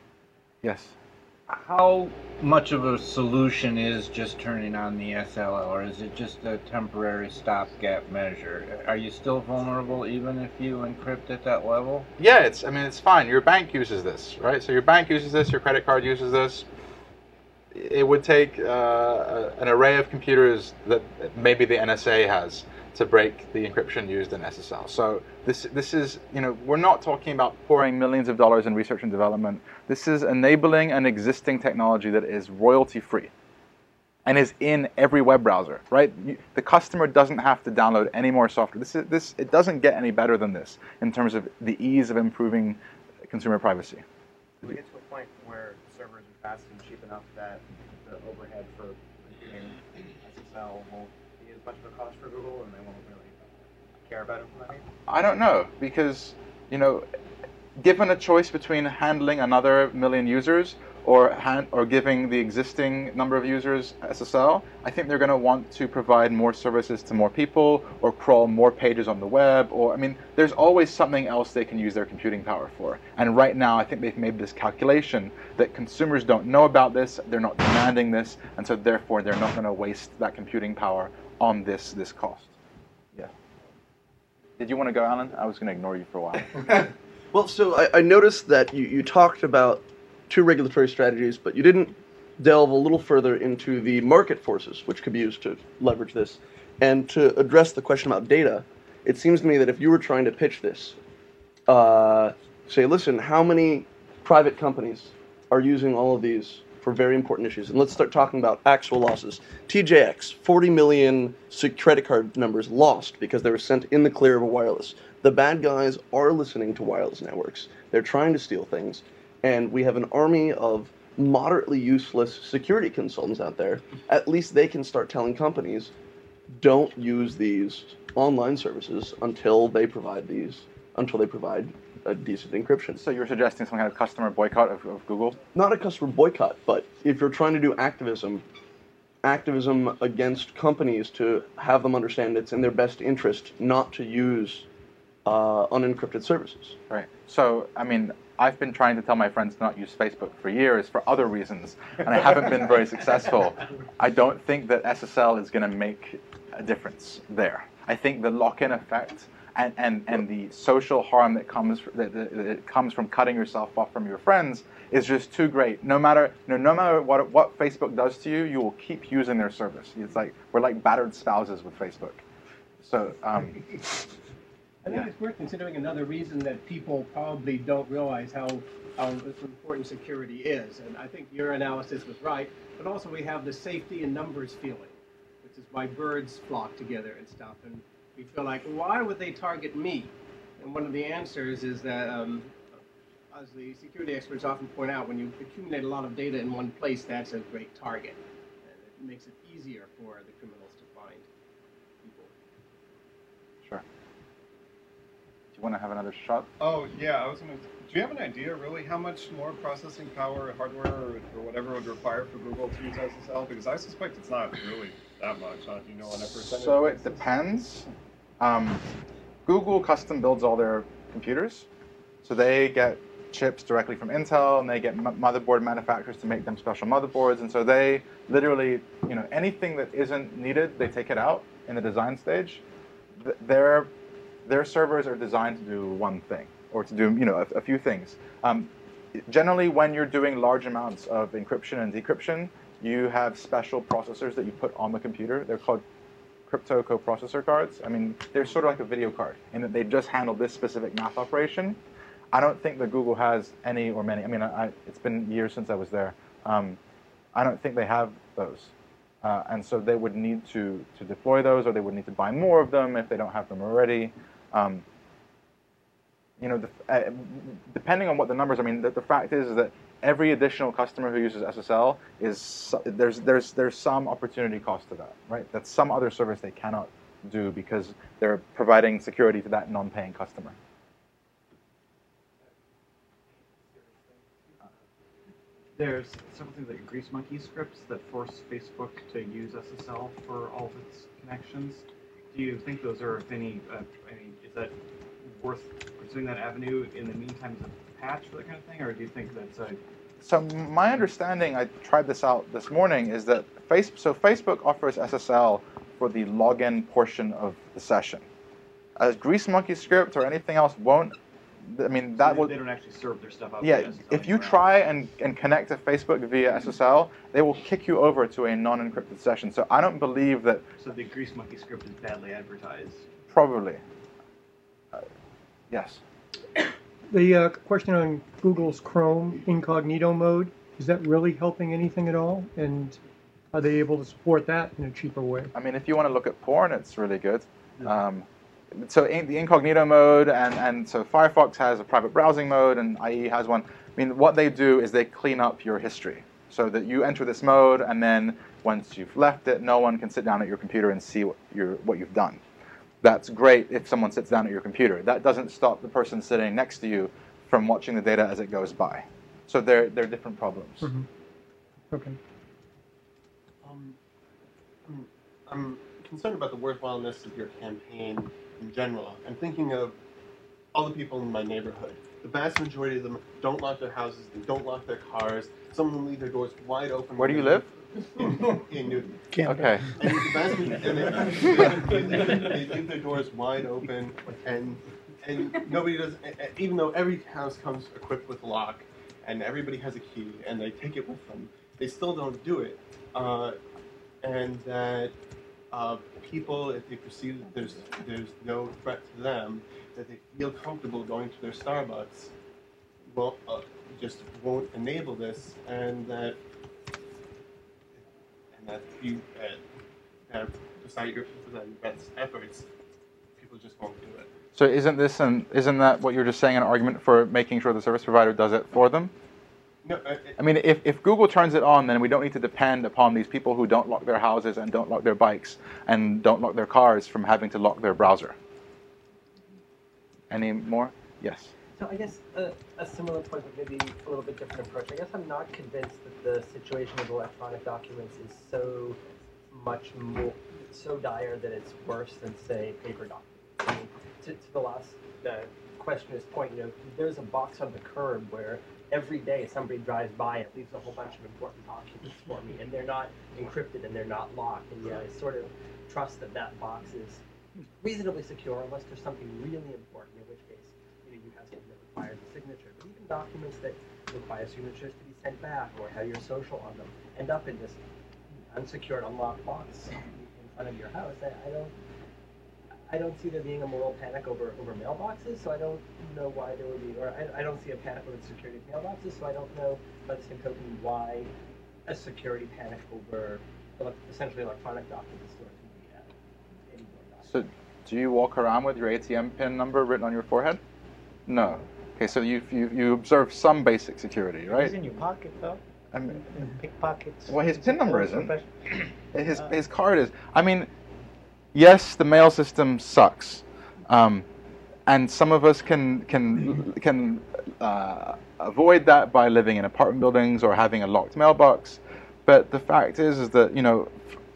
Yes. How much of a solution is just turning on the S L L, or is it just a temporary stopgap measure? Are you still vulnerable even if you encrypt at that level? Yeah, it's. I mean, it's fine. Your bank uses this, right? So your bank uses this. Your credit card uses this. It would take uh, an array of computers that maybe the N S A has to break the encryption used in S S L. So this this is, you know, we're not talking about pouring millions of dollars in research and development. This is enabling an existing technology that is royalty free and is in every web browser, right? You, the customer doesn't have to download any more software. This is this it doesn't get any better than this in terms of the ease of improving consumer privacy. We get to a point where servers are fast and cheap enough that the overhead for implementing S S L won't be as much of a cost for Google, and they won't really care about implementing. I don't know, because, you know, given a choice between handling another million users or hand, or giving the existing number of users S S L, I think they're going to want to provide more services to more people or crawl more pages on the web. Or, I mean, there's always something else they can use their computing power for. And right now, I think they've made this calculation that consumers don't know about this, they're not demanding this, and so therefore they're not going to waste that computing power on this this cost. Yeah. Did you want to go, Alan? I was going to ignore you for a while. Well, so I, I noticed that you, you talked about two regulatory strategies, but you didn't delve a little further into the market forces which could be used to leverage this. And to address the question about data, it seems to me that if you were trying to pitch this, uh, say, listen, how many private companies are using all of these for very important issues? And let's start talking about actual losses. T J X, forty million credit card numbers lost because they were sent in the clear of a wireless. The bad guys are listening to wireless networks. They're trying to steal things. And we have an army of moderately useless security consultants out there. At least they can start telling companies, don't use these online services until they provide these, until they provide a decent encryption. So you're suggesting some kind of customer boycott of, of Google? Not a customer boycott, but if you're trying to do activism, activism against companies to have them understand it's in their best interest not to use uh, unencrypted services. Right. So, I mean, I've been trying to tell my friends not use Facebook for years for other reasons, and I haven't been very successful. I don't think that S S L is going to make a difference there. I think the lock-in effect and, and, and the social harm that comes that, that, that comes from cutting yourself off from your friends is just too great. No matter no, no matter what what Facebook does to you, you will keep using their service. It's like we're like battered spouses with Facebook. So. Um, I think Yeah. it's worth considering another reason that people probably don't realize how, how important security is. And I think your analysis was right, but also we have the safety in numbers feeling, which is why birds flock together and stuff. And we feel like, why would they target me? And one of the answers is that, um, as the security experts often point out, when you accumulate a lot of data in one place, that's a great target. And it makes it easier for the criminals to find people. Sure. Do you want to have another shot? Oh, yeah, I was going to... Do you have an idea, really, how much more processing power, hardware, or, or whatever would require for Google to use S S L? Because I suspect it's not really that much. Huh? Do you know on a percentage? So it depends. Um, Google custom builds all their computers. So they get chips directly from Intel, and they get m- motherboard manufacturers to make them special motherboards. And so they literally, you know, anything that isn't needed, they take it out in the design stage. Th- Their their servers are designed to do one thing, or to do, you know, a, a few things. Um, generally, when you're doing large amounts of encryption and decryption, you have special processors that you put on the computer. They're called crypto coprocessor cards. I mean, they're sort of like a video card in that they just handle this specific math operation. I don't think that Google has any or many. I mean, I, it's been years since I was there. Um, I don't think they have those. Uh, and so they would need to, to deploy those, or they would need to buy more of them if they don't have them already. Um, you know, the, uh, depending on what the numbers, I mean, the, the fact is, is that every additional customer who uses S S L is, there's, there's, there's some opportunity cost to that, right? That's some other service they cannot do because they're providing security to that non-paying customer. There's several things like Grease Monkey scripts that force Facebook to use S S L for all of its connections. Do you think those are of any, uh, I mean, is that worth pursuing that avenue in the meantime as a patch for that kind of thing, or do you think that's a... So my understanding, I tried this out this morning, is that face, so Facebook offers S S L for the login portion of the session. A Grease Monkey script or anything else won't, I mean, that so they, would... they don't actually serve their stuff out Yeah, there. if you try and, and connect to Facebook via S S L, they will kick you over to a non-encrypted session. So I don't believe that... So the Grease Monkey script is badly advertised. Probably. Uh, yes. The uh, question on Google's Chrome incognito mode, is that really helping anything at all? And are they able to support that in a cheaper way? I mean, if you want to look at porn, it's really good. Um, so in, the incognito mode, and, and so Firefox has a private browsing mode, and I E has one. I mean, what they do is they clean up your history so that you enter this mode, and then once you've left it, no one can sit down at your computer and see what, you're, what you've done. That's great if someone sits down at your computer. That doesn't stop the person sitting next to you from watching the data as it goes by. So they're, they're different problems. Mm-hmm. Okay. Um, I'm, I'm concerned about the worthwhileness of your campaign in general. I'm thinking of all the people in my neighborhood. The vast majority of them don't lock their houses, they don't lock their cars. Some of them leave their doors wide open. Where do you live? in, in Newton. Okay. And the vast majority- and they, they, they leave their doors wide open, and and nobody does. Even though every house comes equipped with a lock, and everybody has a key, and they take it with them, they still don't do it. Uh, and that uh, people, if they perceive that there's there's no threat to them, that they feel comfortable going to their Starbucks, well, uh, just won't enable this, and that and that you uh, that despite your despite best efforts, people just won't do it. So isn't this an isn't that what you're just saying an argument for making sure the service provider does it for them? No, uh, I mean, if, if Google turns it on, then we don't need to depend upon these people who don't lock their houses and don't lock their bikes and don't lock their cars from having to lock their browser. Any more? Yes. So I guess a, a similar point, but maybe a little bit different approach. I guess I'm not convinced that the situation with electronic documents is so much more, so dire that it's worse than, say, paper documents. I mean, to, to the last uh, questioner's point, you know, there's a box on the curb where every day somebody drives by and leaves a whole bunch of important documents for me, and they're not encrypted and they're not locked, and yet I sort of trust that that box is reasonably secure unless there's something really important, in which case, you know, you have something that requires a signature. But even documents that require signatures to be sent back or have your social on them end up in this unsecured, unlocked box in front of your house. I, I don't I don't see there being a moral panic over, over mailboxes, so I don't know why there would be, or I, I don't see a panic over the security of mailboxes, so I don't know, by the same token, why a security panic over ele- essentially electronic documents store can be at any one document. So do you walk around with your A T M PIN number written on your forehead? No. Okay, so you you, you observe some basic security, right? It's in your pocket, though. I mean, in pickpockets. well, his PIN number isn't. His Uh, his card is. I mean, yes, the mail system sucks, um, and some of us can can can uh, avoid that by living in apartment buildings or having a locked mailbox. But the fact is, is that you know,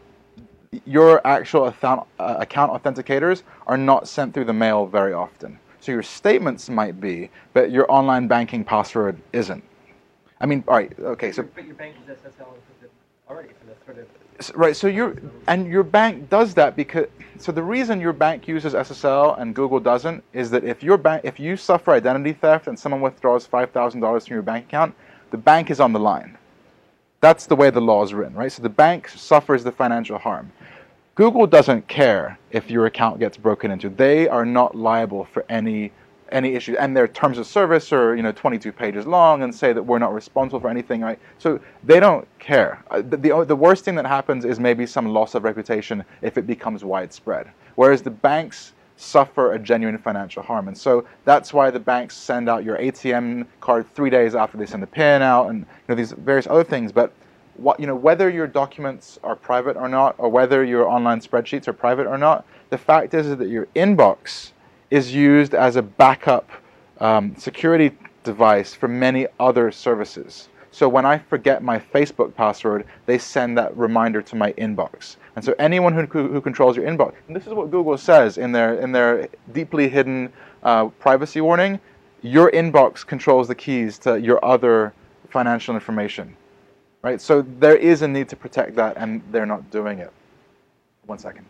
your actual account, uh, account authenticators are not sent through the mail very often. So your statements might be, but your online banking password isn't. I mean, all right, okay, so. But your bank is S S L encrypted already for the sort of. Right, so you and your bank does that because so the reason your bank uses S S L and Google doesn't is that if your bank if you suffer identity theft and someone withdraws five thousand dollars from your bank account, the bank is on the line. That's the way the law is written, right? So the bank suffers the financial harm. Google doesn't care if your account gets broken into. They are not liable for any any issue, and their terms of service are you know twenty-two pages long and say that we're not responsible for anything, right? So they don't care. Uh, the, the the worst thing that happens is maybe some loss of reputation if it becomes widespread. Whereas the banks suffer a genuine financial harm, and so that's why the banks send out your A T M card three days after they send the PIN out, and you know these various other things. But what you know whether your documents are private or not, or whether your online spreadsheets are private or not, the fact is, is that your inbox is used as a backup um, security device for many other services. So when I forget my Facebook password, they send that reminder to my inbox. And so anyone who, who controls your inbox, and this is what Google says in their in their deeply hidden uh, privacy warning, your inbox controls the keys to your other financial information, right? So there is a need to protect that, and they're not doing it. One second.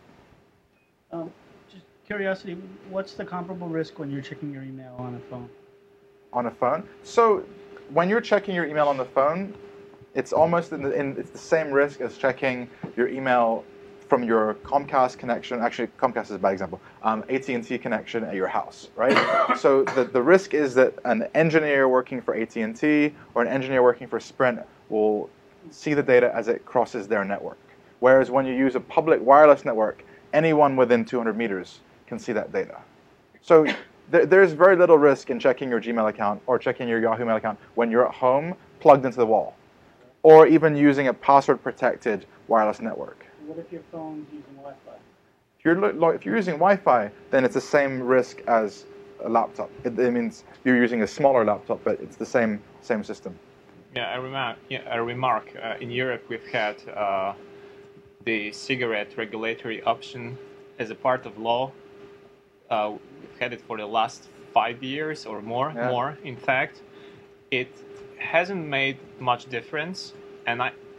Um, just curiosity, what's the comparable risk when you're checking your email on a phone? On a phone? So when you're checking your email on the phone, it's almost in the, in, it's the same risk as checking your email from your Comcast connection. Actually, Comcast is a bad example. Um, A T and T connection at your house, right? So the, the risk is that an engineer working for A T and T or an engineer working for Sprint will see the data as it crosses their network. Whereas when you use a public wireless network, anyone within two hundred meters can see that data. So there, there's very little risk in checking your Gmail account or checking your Yahoo Mail account when you're at home plugged into the wall, or even using a password-protected wireless network. What if your phone's using Wi-Fi? If you're, if you're using Wi-Fi, then it's the same risk as a laptop. It, it means you're using a smaller laptop, but it's the same same system. Yeah, a remark. Yeah, a remark. Uh, in Europe, we've had uh, the cigarette regulatory option as a part of law. Uh, we've had it for the last five years or more. Yeah. More, in fact, it hasn't made much difference, and I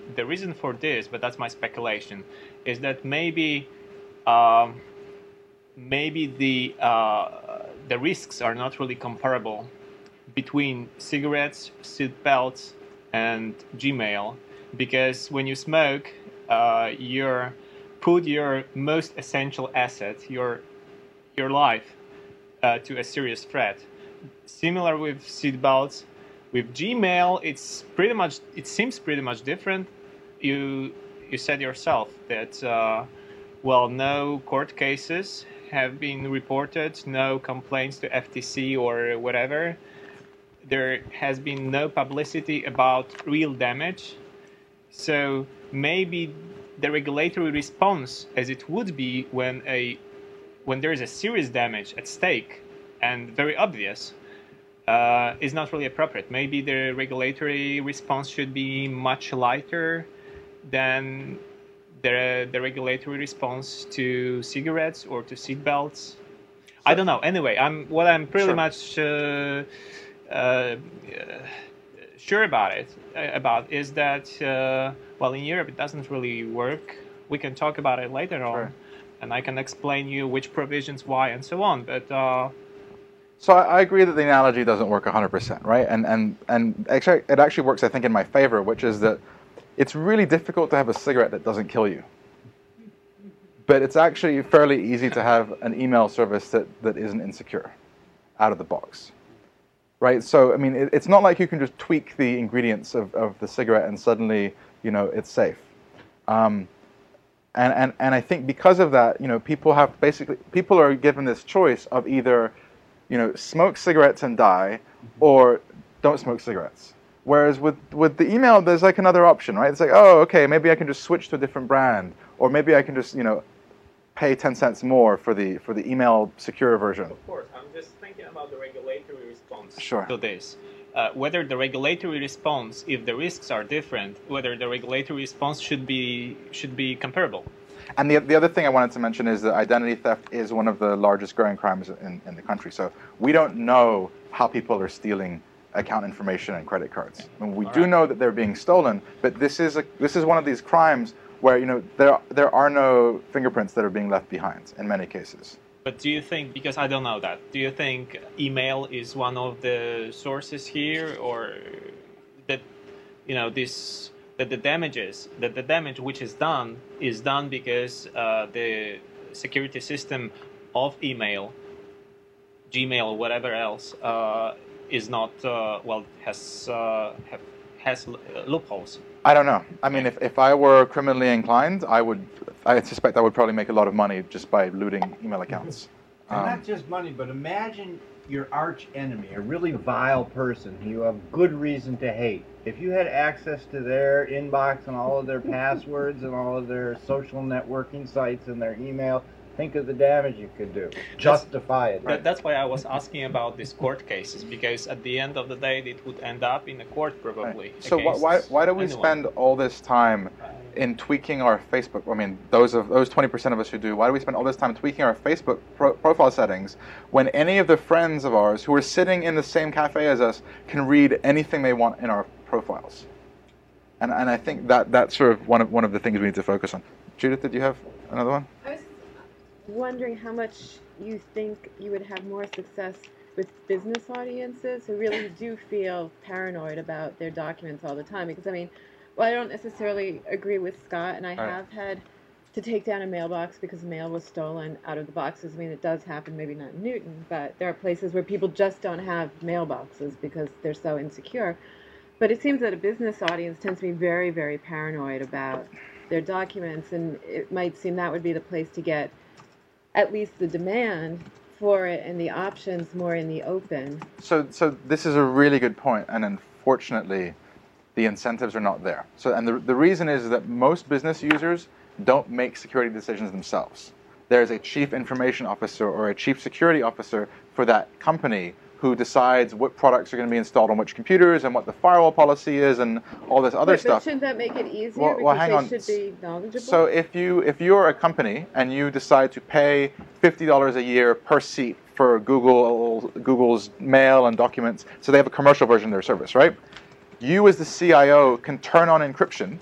the reason for this, but that's my speculation, is that maybe um, maybe the uh, the risks are not really comparable between cigarettes, seat belts, and Gmail, because when you smoke, uh, you put your most essential asset, your your life, uh, to a serious threat. Similar with seat belts. With Gmail, it's pretty much. It seems pretty much different. You you said yourself that uh, well, no court cases have been reported, no complaints to F T C or whatever. There has been no publicity about real damage. So maybe the regulatory response, as it would be when a when there is a serious damage at stake and very obvious, uh, is not really appropriate. Maybe the regulatory response should be much lighter than the the regulatory response to cigarettes or to seatbelts. I don't know. Anyway, I'm what I'm pretty Sure. much uh, uh, sure about it about is that uh, well, in Europe it doesn't really work. We can talk about it later on, and I can explain you which provisions, why, and so on. But uh, So I, I agree that the analogy doesn't work one hundred percent, right? And and and actually, it actually works, I think, in my favor, which is that it's really difficult to have a cigarette that doesn't kill you. But it's actually fairly easy to have an email service that, that isn't insecure out of the box, right? So, I mean, it, it's not like you can just tweak the ingredients of, of the cigarette and suddenly, you know, it's safe. Um, and, and, and I think because of that, you know, people have basically, people are given this choice of either, you know, smoke cigarettes and die, or don't smoke cigarettes. Whereas with, with the email, there's like another option, right? It's like, oh, okay, maybe I can just switch to a different brand, or maybe I can just, you know, pay ten cents more for the for the email secure version. Of course, I'm just thinking about the regulatory response Sure. to this. Uh, whether the regulatory response, if the risks are different, whether the regulatory response should be should be comparable. And the, the other thing I wanted to mention is that identity theft is one of the largest growing crimes in, in the country. So we don't know how people are stealing account information and credit cards. And we All do right. know that they're being stolen, but this is a this is one of these crimes where, you know, there there are no fingerprints that are being left behind in many cases. But do you think, because I don't know that, do you think email is one of the sources here, or that, you know, this that the damages that the damage which is done is done because uh, the security system of email, Gmail, whatever else, uh, is not uh, well has uh, have, has loopholes. I don't know. I mean, if, if I were criminally inclined, I would, I suspect I would probably make a lot of money just by looting email accounts. And Um, not just money, but imagine your arch enemy, a really vile person who you have good reason to hate. If you had access to their inbox and all of their passwords and all of their social networking sites and their email, think of the damage you could do. Justify it. That, that's why I was asking about these court cases, because at the end of the day, it would end up in a court probably. So wh- against why why do we anyone. spend all this time in tweaking our Facebook? I mean, those of those twenty percent of us who do. Why do we spend all this time tweaking our Facebook pro- profile settings when any of the friends of ours who are sitting in the same cafe as us can read anything they want in our profiles? And and I think that that's sort of one of one of the things we need to focus on. Judith, did you have another one? I was wondering how much you think you would have more success with business audiences who really do feel paranoid about their documents all the time. Because, I mean, well, I don't necessarily agree with Scott, and I Right. have had to take down a mailbox because mail was stolen out of the boxes. I mean, it does happen, maybe not in Newton, but there are places where people just don't have mailboxes because they're so insecure. But it seems that a business audience tends to be very, very paranoid about their documents, and it might seem that would be the place to get at least the demand for it and the options more in the open. So, so this is a really good point, and unfortunately, the incentives are not there. So, and the the reason is that most business users don't make security decisions themselves. There's a chief information officer or a chief security officer for that company who decides what products are going to be installed on which computers and what the firewall policy is and all this other but, stuff. But shouldn't that make it easier Well- because well, hang they on. should be knowledgeable? So if you if you're a company and you decide to pay fifty dollars a year per seat for Google Google's mail and documents, so they have a commercial version of their service, right? You as the C I O can turn on encryption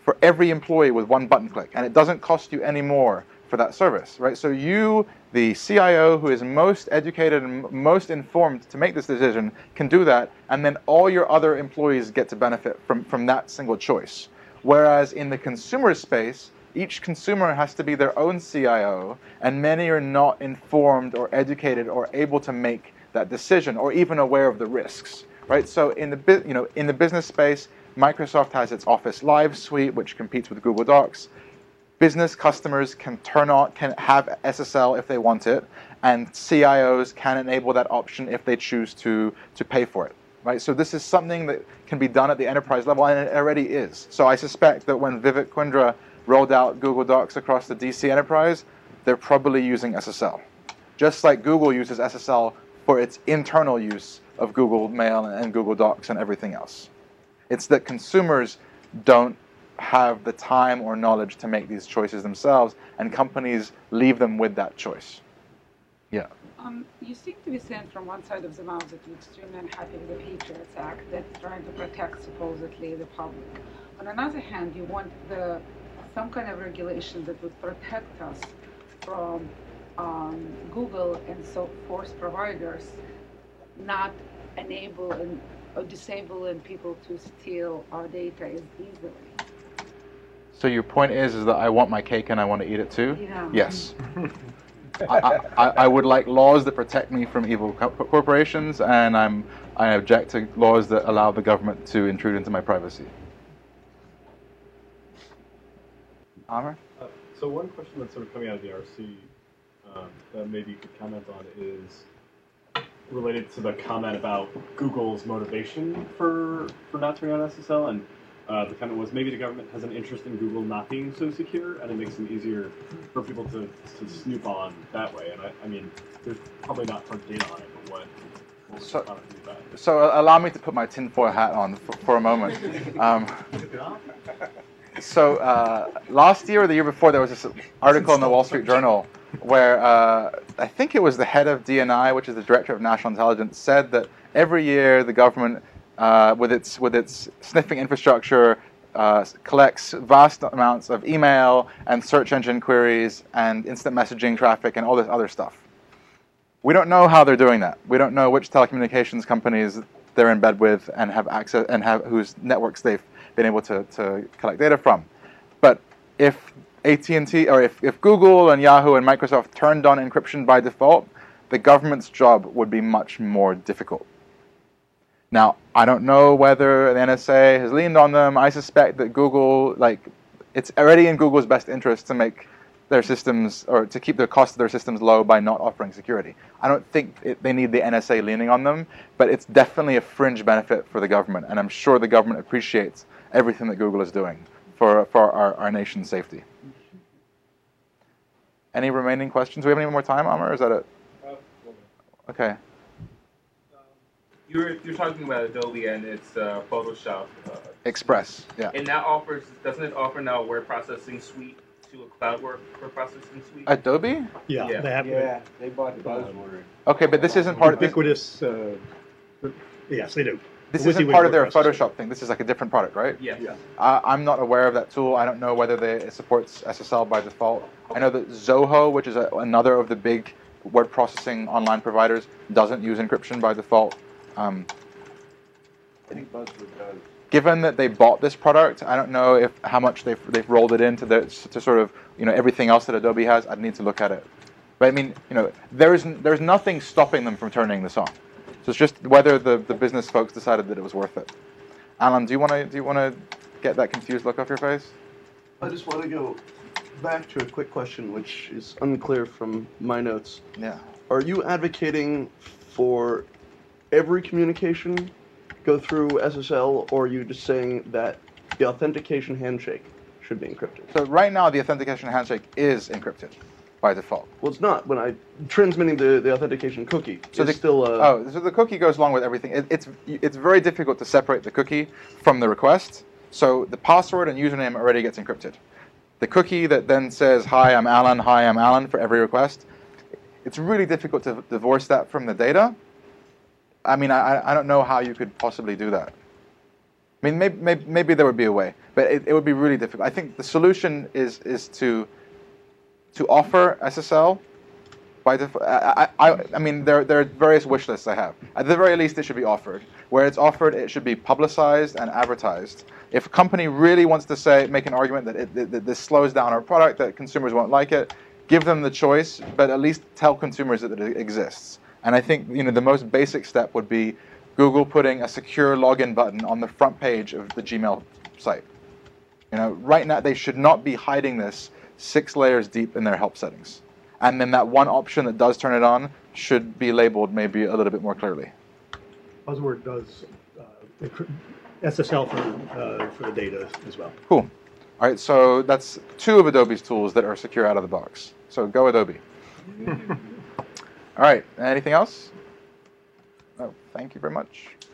for every employee with one button click, and it doesn't cost you any more for that service, right? So you, the C I O who is most educated and most informed to make this decision, can do that, and then all your other employees get to benefit from, from that single choice. Whereas in the consumer space, each consumer has to be their own C I O, and many are not informed or educated or able to make that decision or even aware of the risks, right? So in the bu- you know in the business space, Microsoft has its Office Live suite, which competes with Google Docs. Business customers can turn on, can have S S L if they want it, and C I Os can enable that option if they choose to to pay for it, right? So this is something that can be done at the enterprise level, and it already is. So I suspect that when Vivek Kundra rolled out Google Docs across the D C enterprise, they're probably using S S L. Just like Google uses S S L for its internal use of Google Mail and Google Docs and everything else. It's that consumers don't have the time or knowledge to make these choices themselves, and companies leave them with that choice. Yeah. Um, you seem to be saying from one side of the mouth that you're extremely unhappy with the Patriots Act that's trying to protect supposedly the public. On another hand, you want the some kind of regulation that would protect us from um, Google and so forth providers not enabling or disabling people to steal our data as easily. So your point is, is that I want my cake and I want to eat it too? Yeah. Yes. I, I, I would like laws that protect me from evil co- corporations, and I'm I object to laws that allow the government to intrude into my privacy. Amr? Uh, so one question that's sort of coming out of the R C um, that maybe you could comment on is related to the comment about Google's motivation for, for not turning on S S L, and uh, the comment was maybe the government has an interest in Google not being so secure, and it makes it easier for people to, to snoop on that way. And I, I mean, there's probably not hard data on it, but what, what was So- the comment about it? So uh, allow me to put my tinfoil hat on for, for a moment. Um, so uh, last year or the year before, there was this article in the Wall Street Journal where uh, I think it was the head of D N I, which is the Director of National Intelligence, said that every year the government, uh, with its with its sniffing infrastructure, uh, collects vast amounts of email and search engine queries and instant messaging traffic and all this other stuff. We don't know how they're doing that. We don't know which telecommunications companies they're in bed with and have access and have whose networks they've been able to, to collect data from. But if A T and T or if, if Google and Yahoo and Microsoft turned on encryption by default, the government's job would be much more difficult. Now, I don't know whether the N S A has leaned on them. I suspect that Google, like, it's already in Google's best interest to make their systems, or to keep the cost of their systems low by not offering security. I don't think it, they need the N S A leaning on them, but it's definitely a fringe benefit for the government, and I'm sure the government appreciates everything that Google is doing for, for our, our nation's safety. Any remaining questions? Do we have any more time, Amr, or is that it? Okay. You're you're talking about Adobe and its uh, Photoshop. Uh, Express, yeah. And that offers, doesn't it offer now a word processing suite to a cloud word, word processing suite? Adobe? Yeah, Yeah. they have. Yeah, they bought Buzzword. Okay, but this isn't part of this. Ubiquitous. Uh, yes, they do. This The isn't WYSIWYG part of their word processing. Photoshop thing. This is like a different product, right? Yes. Yeah. Uh, I'm not aware of that tool. I don't know whether they, it supports S S L by default. I know that Zoho, which is a, another of the big word processing online providers, doesn't use encryption by default. Um, I think Buzzword does. given that they bought this product, I don't know if how much they've they've rolled it into the, to sort of you know everything else that Adobe has. I'd need to look at it. But I mean, you know, there's there's nothing stopping them from turning this on. So it's just whether the, the business folks decided that it was worth it. Alan, do you want to do you want to get that confused look off your face? I just want to go back to a quick question, which is unclear from my notes. Yeah. Are you advocating for every communication go through S S L, or are you just saying that the authentication handshake should be encrypted? So right now, the authentication handshake is encrypted by default. Well, it's not. When I transmitting the, the authentication cookie, So it's the, still. Uh, oh, so the cookie goes along with everything. It, it's it's very difficult to separate the cookie from the request. So the password and username already gets encrypted. The cookie that then says, "Hi, I'm Alan. Hi, I'm Alan" for every request. It's really difficult to divorce that from the data. I mean, I I don't know how you could possibly do that. I mean, maybe, maybe, maybe there would be a way, but it, it would be really difficult. I think the solution is is to to offer S S L by default. I, I, I mean, there, there are various wish lists I have. At the very least, it should be offered. Where it's offered, it should be publicized and advertised. If a company really wants to say, make an argument that, it, that this slows down our product, that consumers won't like it, give them the choice, but at least tell consumers that it exists. And I think, you know, the most basic step would be Google putting a secure login button on the front page of the Gmail site. You know, right now they should not be hiding this six layers deep in their help settings. And then that one option that does turn it on should be labeled maybe a little bit more clearly. Buzzword does uh, S S L for, uh, for the data as well. Cool. All right, so that's two of Adobe's tools that are secure out of the box. So go Adobe. All right, anything else? Oh, thank you very much.